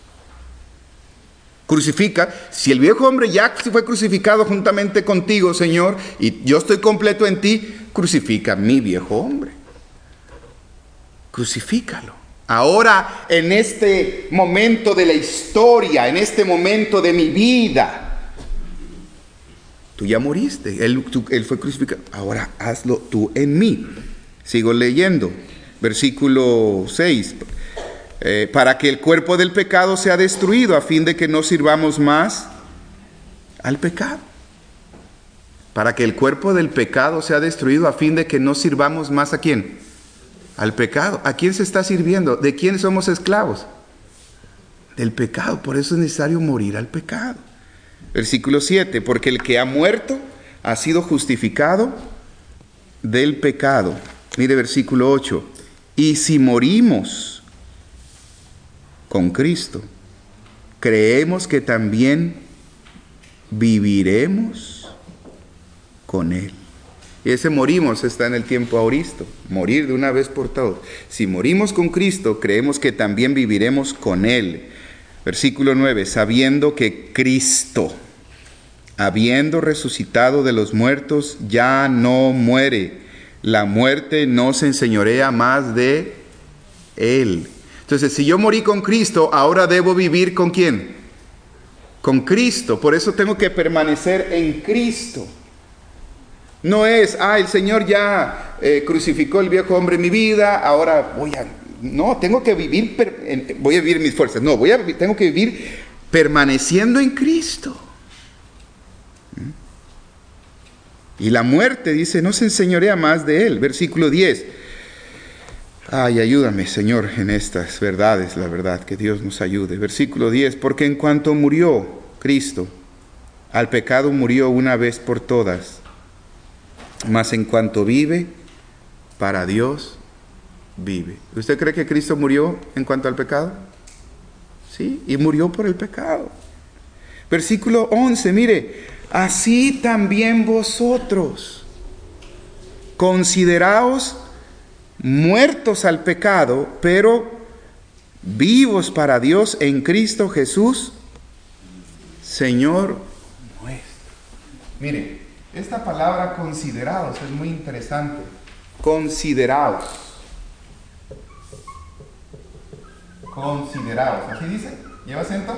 Crucifica. Si el viejo hombre ya fue crucificado juntamente contigo, Señor, y yo estoy completo en ti, crucifica a mi viejo hombre. Crucifícalo. Ahora, en este momento de la historia, en este momento de mi vida, tú ya moriste. Él, tú, él fue crucificado. Ahora hazlo tú en mí. Sigo leyendo. Versículo seis. Eh, para que el cuerpo del pecado sea destruido, a fin de que no sirvamos más al pecado. Para que el cuerpo del pecado sea destruido, a fin de que no sirvamos más ¿a quién? Al pecado. ¿A quién se está sirviendo? ¿De quién somos esclavos? Del pecado. Por eso es necesario morir al pecado. Versículo siete. Porque el que ha muerto ha sido justificado del pecado. Mire versículo ocho. Y si morimos con Cristo, creemos que también viviremos con Él. Y ese morimos está en el tiempo auristo, morir de una vez por todas. Si morimos con Cristo, creemos que también viviremos con Él. Versículo nueve, sabiendo que Cristo, habiendo resucitado de los muertos, ya no muere. La muerte no se enseñorea más de Él. Entonces, si yo morí con Cristo, ahora debo vivir ¿con quién? Con Cristo. Por eso tengo que permanecer en Cristo. No es, ah, el Señor ya eh, crucificó el viejo hombre en mi vida, ahora voy a... No, tengo que vivir, per, voy a vivir mis fuerzas. No, voy a, tengo que vivir permaneciendo en Cristo. Y la muerte, dice, no se enseñorea más de Él. Versículo diez. Ay, ayúdame, Señor, en estas verdades, la verdad, que Dios nos ayude. Versículo diez, porque en cuanto murió Cristo, al pecado murió una vez por todas, mas en cuanto vive, para Dios vive. ¿Usted cree que Cristo murió en cuanto al pecado? Sí, y murió por el pecado. Versículo once, mire, así también vosotros, consideraos muertos al pecado, pero vivos para Dios en Cristo Jesús, Señor Mire, esta palabra considerados es muy interesante. Considerados. Considerados. ¿Así dice? ¿Lleva acento?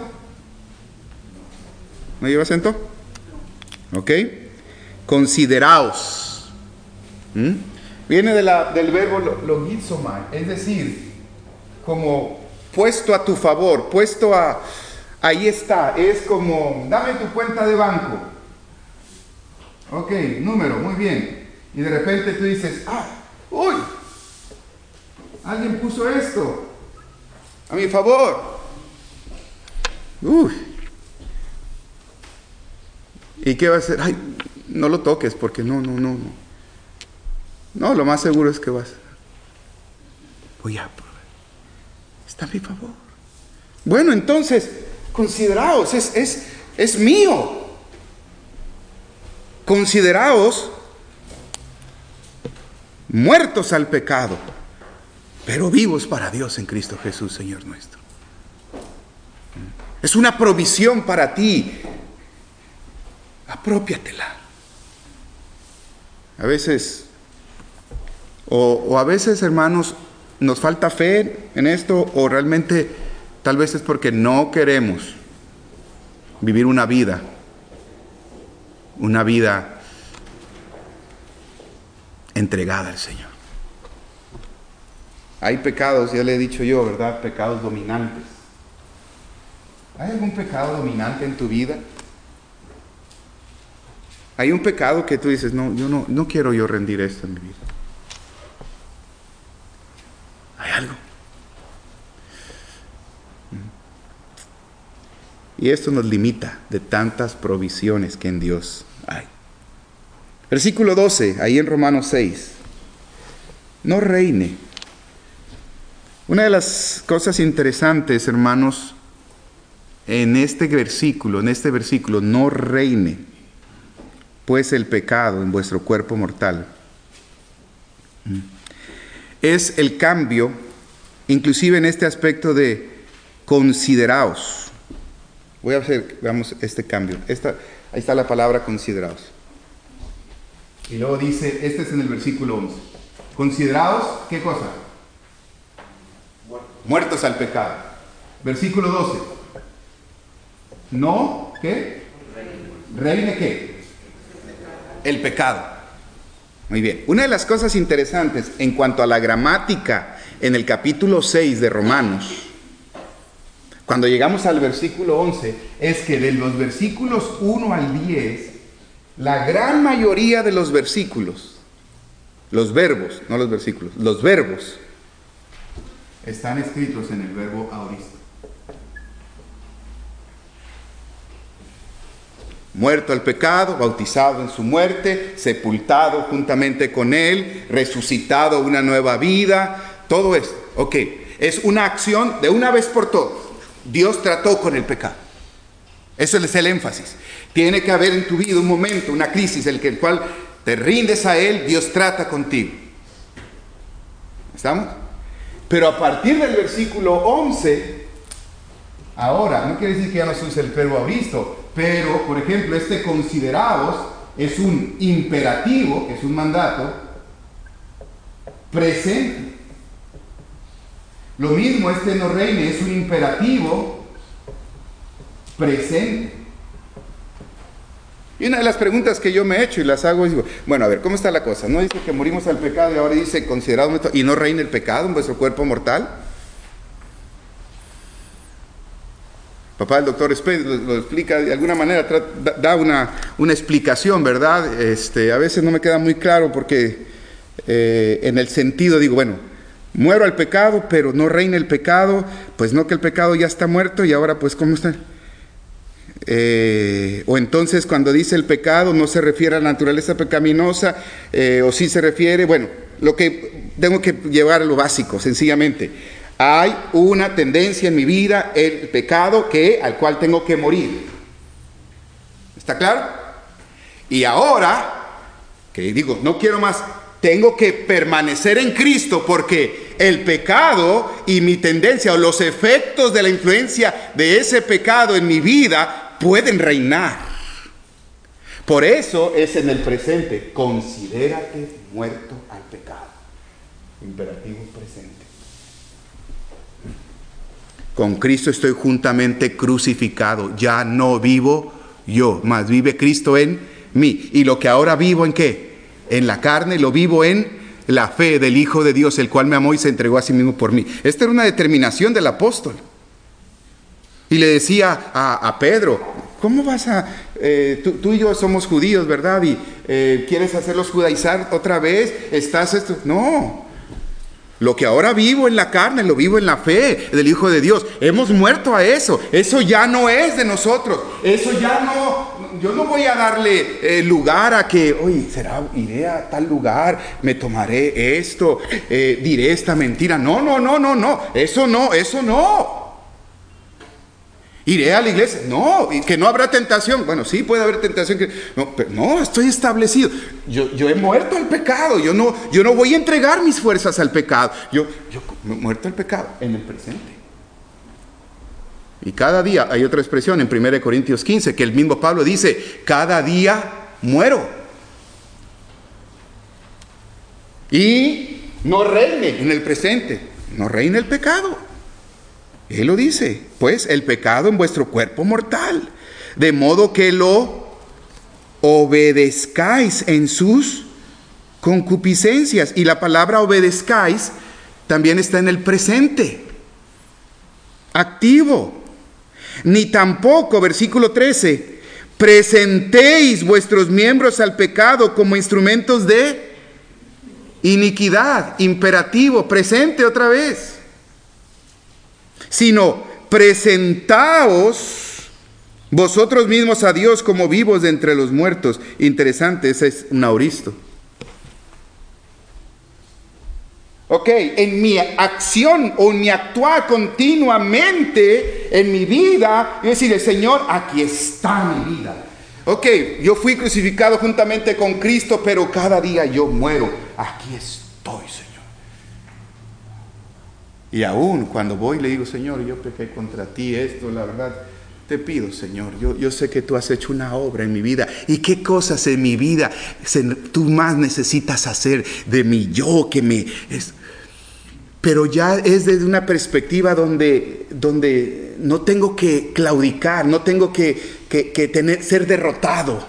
¿No lleva acento? Ok. Consideraos. ¿Mm? Viene de la, del verbo logizomai, es decir, como puesto a tu favor, puesto a... Ahí está, es como, dame tu cuenta de banco. Ok, número, muy bien. Y de repente tú dices, ah, uy, alguien puso esto a mi favor. Uy. ¿Y qué va a hacer? Ay, no lo toques porque no, no, no, no. No, lo más seguro es que vas. Voy a probar. Está a mi favor. Bueno, entonces, consideraos, es, es, es mío. Consideraos muertos al pecado, pero vivos para Dios en Cristo Jesús, Señor nuestro. Es una provisión para ti. Apropiatela. A veces, o, o a veces, hermanos, nos falta fe en esto, o realmente tal vez es porque no queremos vivir una vida, una vida entregada al Señor. Hay pecados, ya le he dicho yo, ¿verdad? Pecados dominantes. ¿Hay algún pecado dominante en tu vida? Hay un pecado que tú dices, no, yo no, no quiero yo rendir esto en mi vida. Hay algo. Y esto nos limita de tantas provisiones que en Dios hay. Versículo doce, ahí en Romanos seis. No reine. Una de las cosas interesantes, hermanos, en este versículo, en este versículo, no reine, pues el pecado en vuestro cuerpo mortal. Es el cambio, inclusive en este aspecto de consideraos. Voy a hacer, veamos este cambio. Esta, ahí está la palabra consideraos. Y luego dice, este es en el versículo once. Consideraos, ¿qué cosa? Muertos al pecado. Versículo doce. No, ¿qué? Reine, ¿qué? El pecado. Muy bien. Una de las cosas interesantes en cuanto a la gramática en el capítulo seis de Romanos, cuando llegamos al versículo once, es que de los versículos uno al diez, la gran mayoría de los versículos, los verbos, no los versículos, los verbos, están escritos en el verbo aoristo. Muerto al pecado, bautizado en su muerte, sepultado juntamente con él, resucitado a una nueva vida, todo esto. Ok, es una acción de una vez por todas. Dios trató con el pecado. Eso es el énfasis. Tiene que haber en tu vida un momento, una crisis, en el cual te rindes a Él, Dios trata contigo. ¿Estamos? Pero a partir del versículo once, ahora, no quiere decir que ya no se usa el verbo aoristo, pero, por ejemplo, este consideraos es un imperativo, que es un mandato, presente. Lo mismo, este no reine es un imperativo presente. Y una de las preguntas que yo me he hecho y las hago es, digo, bueno, a ver, ¿cómo está la cosa? ¿No dice que morimos al pecado y ahora dice considerado y no reina el pecado en vuestro cuerpo mortal? Papá, el doctor Spade lo, lo explica de alguna manera, da, da una, una explicación, ¿verdad? Este, a veces no me queda muy claro porque eh, en el sentido digo, bueno, muero al pecado, pero no reina el pecado, pues no que el pecado ya está muerto y ahora pues ¿cómo está? Eh, o entonces cuando dice el pecado no se refiere a la naturaleza pecaminosa, eh, o sí se refiere, bueno, lo que tengo que llevar a lo básico, sencillamente. Hay una tendencia en mi vida, el pecado, que, al cual tengo que morir. ¿Está claro? Y ahora, que digo, no quiero más, tengo que permanecer en Cristo porque el pecado y mi tendencia o los efectos de la influencia de ese pecado en mi vida pueden reinar. Por eso es en el presente. Considérate muerto al pecado. Imperativo presente. Con Cristo estoy juntamente crucificado. Ya no vivo yo, mas vive Cristo en mí. Y lo que ahora vivo, ¿en qué? En la carne, lo vivo en la fe del Hijo de Dios, el cual me amó y se entregó a sí mismo por mí. Esta era una determinación del apóstol. Y le decía a, a Pedro, ¿cómo vas a... Eh, tú, tú y yo somos judíos, ¿verdad? Y eh, ¿quieres hacerlos judaizar otra vez? ¿Estás esto? No. Lo que ahora vivo en la carne, lo vivo en la fe del Hijo de Dios. Hemos muerto a eso. Eso ya no es de nosotros. Eso ya no... Yo no voy a darle eh, lugar a que, oye, será, iré a tal lugar, me tomaré esto, eh, diré esta mentira. No, no, no, no, no. Eso no, eso no. ¿Iré a la iglesia? No, que no habrá tentación. Bueno, sí puede haber tentación. Que, no, pero no, estoy establecido. Yo, yo he muerto al pecado. Yo no, yo no voy a entregar mis fuerzas al pecado. Yo, yo he muerto al pecado en el presente. Y cada día, hay otra expresión en primera Corintios quince, que el mismo Pablo dice, cada día muero. Y no reine en el presente, no reine el pecado. Él lo dice, pues el pecado en vuestro cuerpo mortal, de modo que lo obedezcáis en sus concupiscencias. Y la palabra obedezcáis también está en el presente, activo. Ni tampoco, versículo trece, presentéis vuestros miembros al pecado como instrumentos de iniquidad, imperativo, presente otra vez. Sino presentaos vosotros mismos a Dios como vivos de entre los muertos. Interesante, ese es un auristo. Ok, en mi acción o en mi actuar continuamente en mi vida, yo decirle, Señor, aquí está mi vida. Ok, yo fui crucificado juntamente con Cristo, pero cada día yo muero. Aquí estoy, Señor. Y aún cuando voy le digo, Señor, yo pequé contra ti, esto, la verdad, te pido, Señor, yo, yo sé que tú has hecho una obra en mi vida. ¿Y qué cosas en mi vida se, tú más necesitas hacer de mi yo que me... Es, pero ya es desde una perspectiva donde, donde no tengo que claudicar, no tengo que, que, que tener, ser derrotado.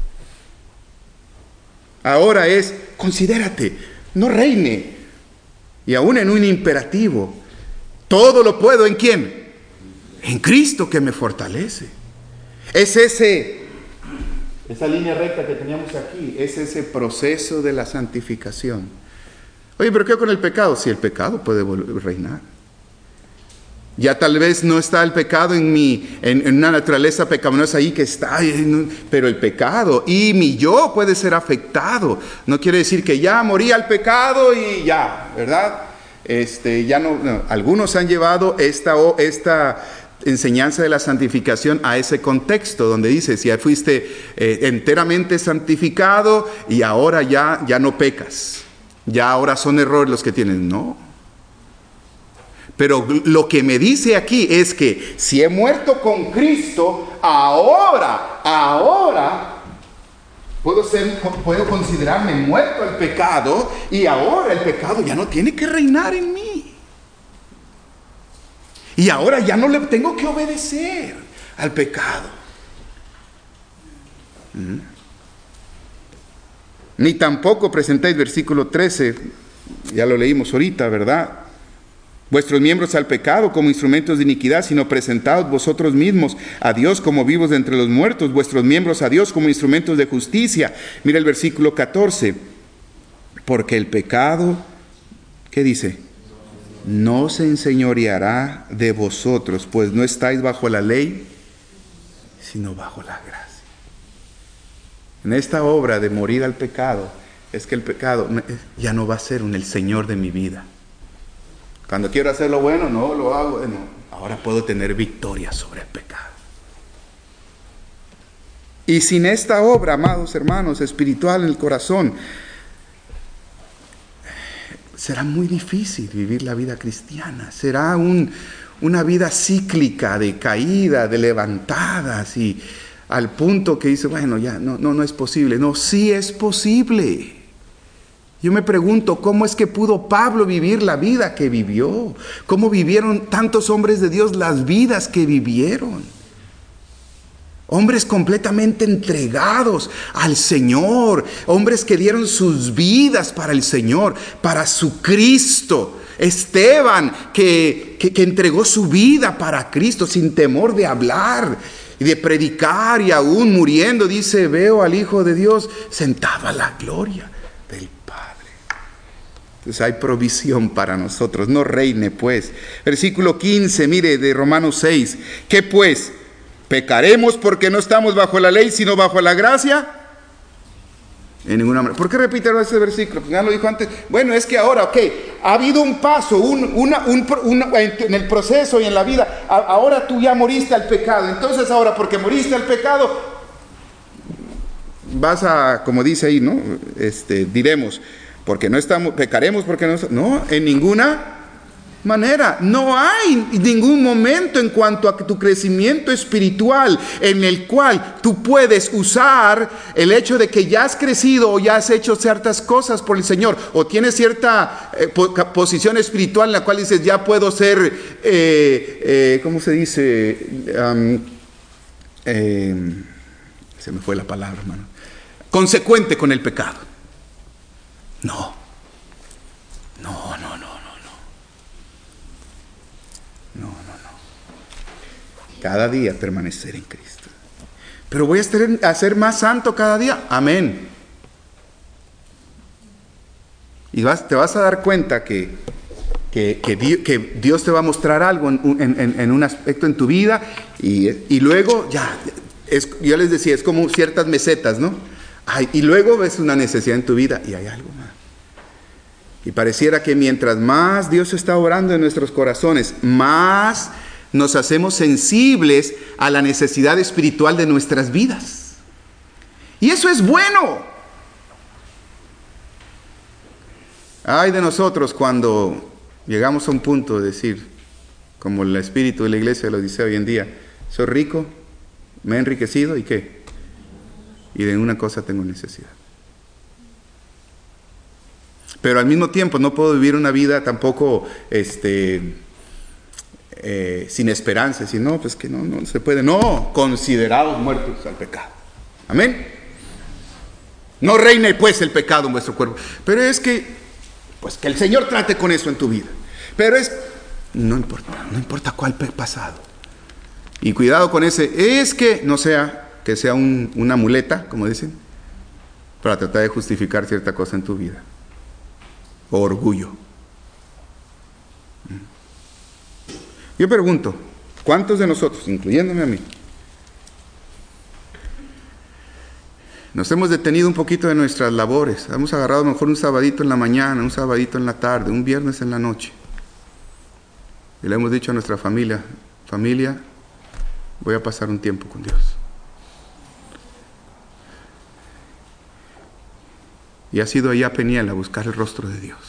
Ahora es, considérate, no reine. Y aún en un imperativo, todo lo puedo ¿en quién? En Cristo que me fortalece. Es ese, esa línea recta que teníamos aquí, es ese proceso de la santificación. Oye, pero ¿qué con el pecado? Si el pecado puede reinar. Ya tal vez no está el pecado en mi, en, en una naturaleza pecaminosa ahí que está, pero el pecado y mi yo puede ser afectado. No quiere decir que ya morí al pecado y ya, ¿verdad? Este, ya no, no. Algunos han llevado esta, esta enseñanza de la santificación a ese contexto donde dice, si ya fuiste eh, enteramente santificado y ahora ya, ya no pecas. Ya ahora son errores los que tienen. No. Pero lo que me dice aquí es que si he muerto con Cristo, ahora, ahora puedo ser, puedo considerarme muerto al pecado y ahora el pecado ya no tiene que reinar en mí. Y ahora ya no le tengo que obedecer al pecado. ¿Mm? Ni tampoco presentáis, versículo trece, ya lo leímos ahorita, ¿verdad? Vuestros miembros al pecado como instrumentos de iniquidad, sino presentaos vosotros mismos a Dios como vivos de entre los muertos, vuestros miembros a Dios como instrumentos de justicia. Mira el versículo catorce, porque el pecado, ¿qué dice? No se enseñoreará de vosotros, pues no estáis bajo la ley, sino bajo la gracia. En esta obra de morir al pecado, es que el pecado ya no va a ser un, el Señor de mi vida. Cuando quiero hacer lo bueno, no lo hago. No. Ahora puedo tener victoria sobre el pecado. Y sin esta obra, amados hermanos, espiritual en el corazón, será muy difícil vivir la vida cristiana. Será un, una vida cíclica de caída, de levantadas y al punto que dice, bueno, ya, no, no, no es posible. No, sí es posible. Yo me pregunto, ¿cómo es que pudo Pablo vivir la vida que vivió? ¿Cómo vivieron tantos hombres de Dios las vidas que vivieron? Hombres completamente entregados al Señor, hombres que dieron sus vidas para el Señor, para su Cristo. Esteban, que, que, que entregó su vida para Cristo sin temor de hablar y de predicar, y aún muriendo, dice, veo al Hijo de Dios sentado a la gloria del Padre. Entonces hay provisión para nosotros, no reine pues. Versículo quince, mire, de Romanos seis. ¿Qué pues? ¿Pecaremos porque no estamos bajo la ley, sino bajo la gracia? En ninguna manera. ¿Por qué repiten ese versículo? Pues ya lo dijo antes. Bueno, es que ahora, ok, ha habido un paso, un, una, un, una, en el proceso y en la vida. A, ahora tú ya moriste al pecado. Entonces ahora, porque moriste al pecado, vas a, como dice ahí, ¿no? Este, diremos, porque no estamos, pecaremos porque no, no, en ninguna manera. No hay ningún momento en cuanto a tu crecimiento espiritual en el cual tú puedes usar el hecho de que ya has crecido o ya has hecho ciertas cosas por el Señor, o tienes cierta eh, posición espiritual en la cual dices, ya puedo ser, eh, eh, ¿cómo se dice? Um, eh, se me fue la palabra, hermano. Consecuente con el pecado. No. No, no, no. No, no, no. Cada día permanecer en Cristo. Pero voy a ser, a ser más santo cada día. Amén. Y vas, te vas a dar cuenta que, que, que, Dios, que Dios te va a mostrar algo en, en, en un aspecto en tu vida. Y, y luego ya, es, yo les decía, es como ciertas mesetas, ¿no? Ay, y luego ves una necesidad en tu vida y hay algo más. Y pareciera que mientras más Dios está obrando en nuestros corazones, más nos hacemos sensibles a la necesidad espiritual de nuestras vidas. Y eso es bueno. Ay de nosotros cuando llegamos a un punto de decir, como el espíritu de la iglesia lo dice hoy en día, soy rico, me he enriquecido, ¿y qué? Y de una cosa tengo necesidad. Pero al mismo tiempo no puedo vivir una vida tampoco este, eh, sin esperanza. Decir, no, pues que no, no se puede. No, considerados muertos al pecado. Amén. No reine pues el pecado en vuestro cuerpo. Pero es que, pues que el Señor trate con eso en tu vida. Pero es, no importa, no importa cuál pasado. Y cuidado con ese, es que no sea, que sea un, una muleta, como dicen, para tratar de justificar cierta cosa en tu vida. O orgullo. Yo pregunto, ¿cuántos de nosotros, incluyéndome a mí, nos hemos detenido un poquito de nuestras labores? Hemos agarrado a lo mejor un sabadito en la mañana, un sabadito en la tarde, un viernes en la noche. Y le hemos dicho a nuestra familia, familia, voy a pasar un tiempo con Dios. Y ha sido allá a Peniel a buscar el rostro de Dios.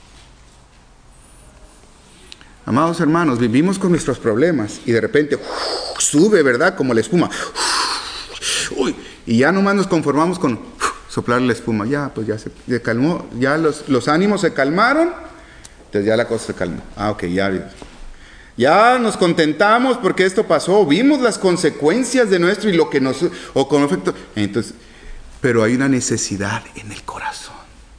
Amados hermanos, vivimos con nuestros problemas y de repente uf, sube, ¿verdad? Como la espuma. Uf, uy, y ya nomás nos conformamos con uf, soplar la espuma. Ya, pues ya se, se calmó, ya los, los ánimos se calmaron, entonces ya la cosa se calmó. Ah, ok, ya. Ya nos contentamos porque esto pasó, vimos las consecuencias de nuestro y lo que nos, o con efecto, entonces, pero hay una necesidad en el corazón.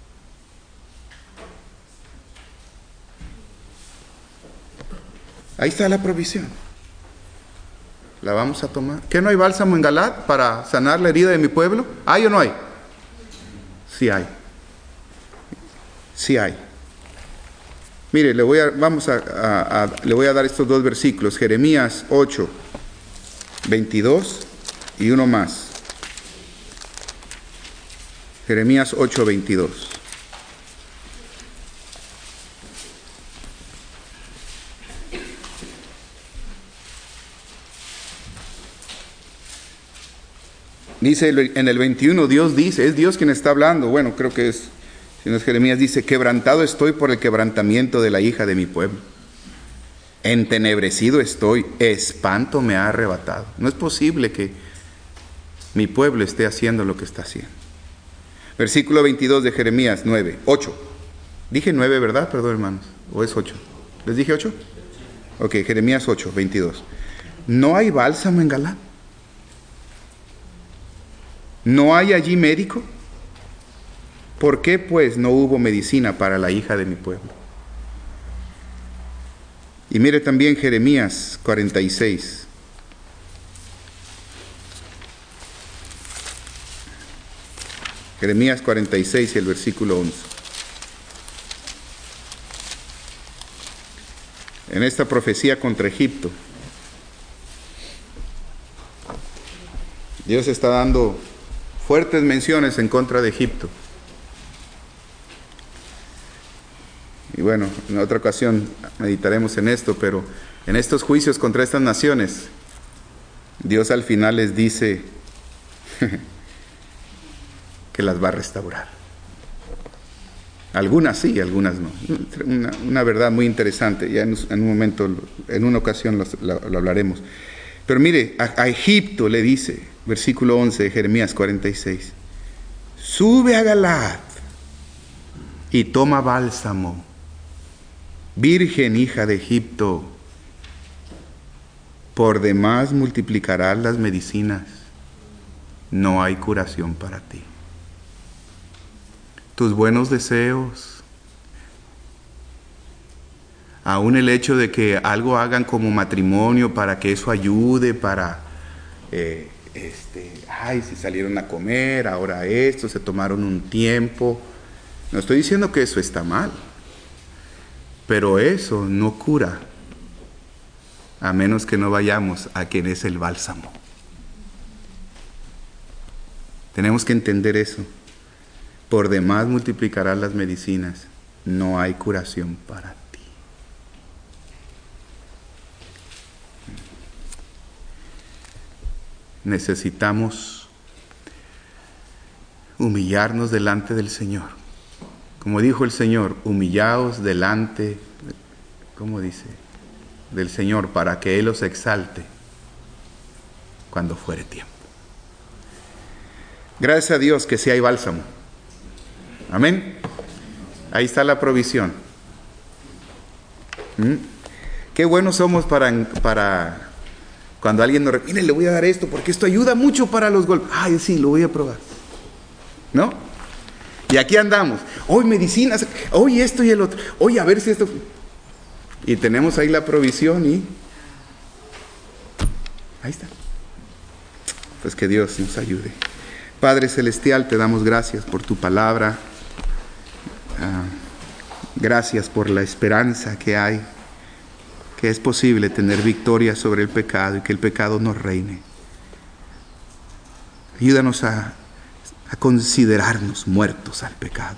Ahí está la provisión. La vamos a tomar. ¿Qué no hay bálsamo en Galaad para sanar la herida de mi pueblo? ¿Hay o no hay? Sí hay. Sí hay. Mire, le voy a, vamos a, a, a, le voy a dar estos dos versículos. Jeremías ocho, veintidós y uno más. Jeremías ocho, veintidós. Dice en el veintiuno, Dios dice, es Dios quien está hablando, bueno, creo que es, si no es Jeremías, dice, quebrantado estoy por el quebrantamiento de la hija de mi pueblo. Entenebrecido estoy, espanto me ha arrebatado. No es posible que mi pueblo esté haciendo lo que está haciendo. Versículo veintidós de Jeremías nueve, ocho. Dije nueve, ¿verdad? Perdón, hermanos. ¿O es ocho? ¿Les dije ocho? Ok, Jeremías ocho, veintidós. ¿No hay bálsamo en Galaad? ¿No hay allí médico? ¿Por qué pues no hubo medicina para la hija de mi pueblo? Y mire también Jeremías cuarenta y seis. Jeremías cuarenta y seis y el versículo once. En esta profecía contra Egipto, Dios está dando fuertes menciones en contra de Egipto. Y bueno, en otra ocasión meditaremos en esto, pero en estos juicios contra estas naciones, Dios al final les dice que las va a restaurar. Algunas sí, algunas no. Una, una verdad muy interesante, ya en, en un momento, en una ocasión lo, lo, lo hablaremos. Pero mire, a, a Egipto le dice, versículo once de Jeremías cuarenta y seis, sube a Galaad y toma bálsamo, virgen hija de Egipto, por demás multiplicarás las medicinas, no hay curación para ti. Tus buenos deseos, aún el hecho de que algo hagan como matrimonio para que eso ayude, para, eh, este, ay, si salieron a comer, ahora esto, se tomaron un tiempo. No estoy diciendo que eso está mal, pero eso no cura, a menos que no vayamos a quien es el bálsamo. Tenemos que entender eso. Por demás multiplicarás las medicinas, no hay curación para ti. Necesitamos humillarnos delante del Señor. Como dijo el Señor, humillaos delante, ¿cómo dice? Del Señor, para que Él os exalte cuando fuere tiempo. Gracias a Dios que sí hay bálsamo. Amén. Ahí está la provisión. ¿Mm? Qué buenos somos para, para cuando alguien nos... Mire, le voy a dar esto porque esto ayuda mucho para los golpes. Ay, sí, lo voy a probar. ¿No? Y aquí andamos. Hoy medicinas, hoy esto y el otro. Hoy a ver si esto... Y tenemos ahí la provisión y... Ahí está. Pues que Dios nos ayude. Padre Celestial, te damos gracias por tu palabra. Uh, gracias por la esperanza que hay, que es posible tener victoria sobre el pecado y que el pecado no reine. Ayúdanos a, a considerarnos muertos al pecado.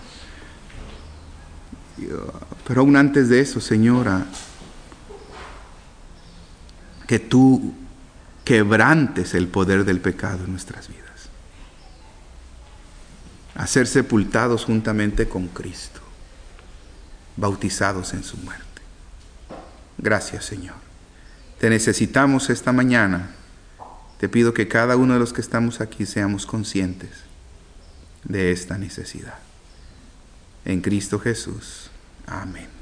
Pero aún antes de eso, Señora, que tú quebrantes el poder del pecado en nuestras vidas. A ser sepultados juntamente con Cristo, bautizados en su muerte. Gracias, Señor. Te necesitamos esta mañana. Te pido que cada uno de los que estamos aquí seamos conscientes de esta necesidad. En Cristo Jesús. Amén.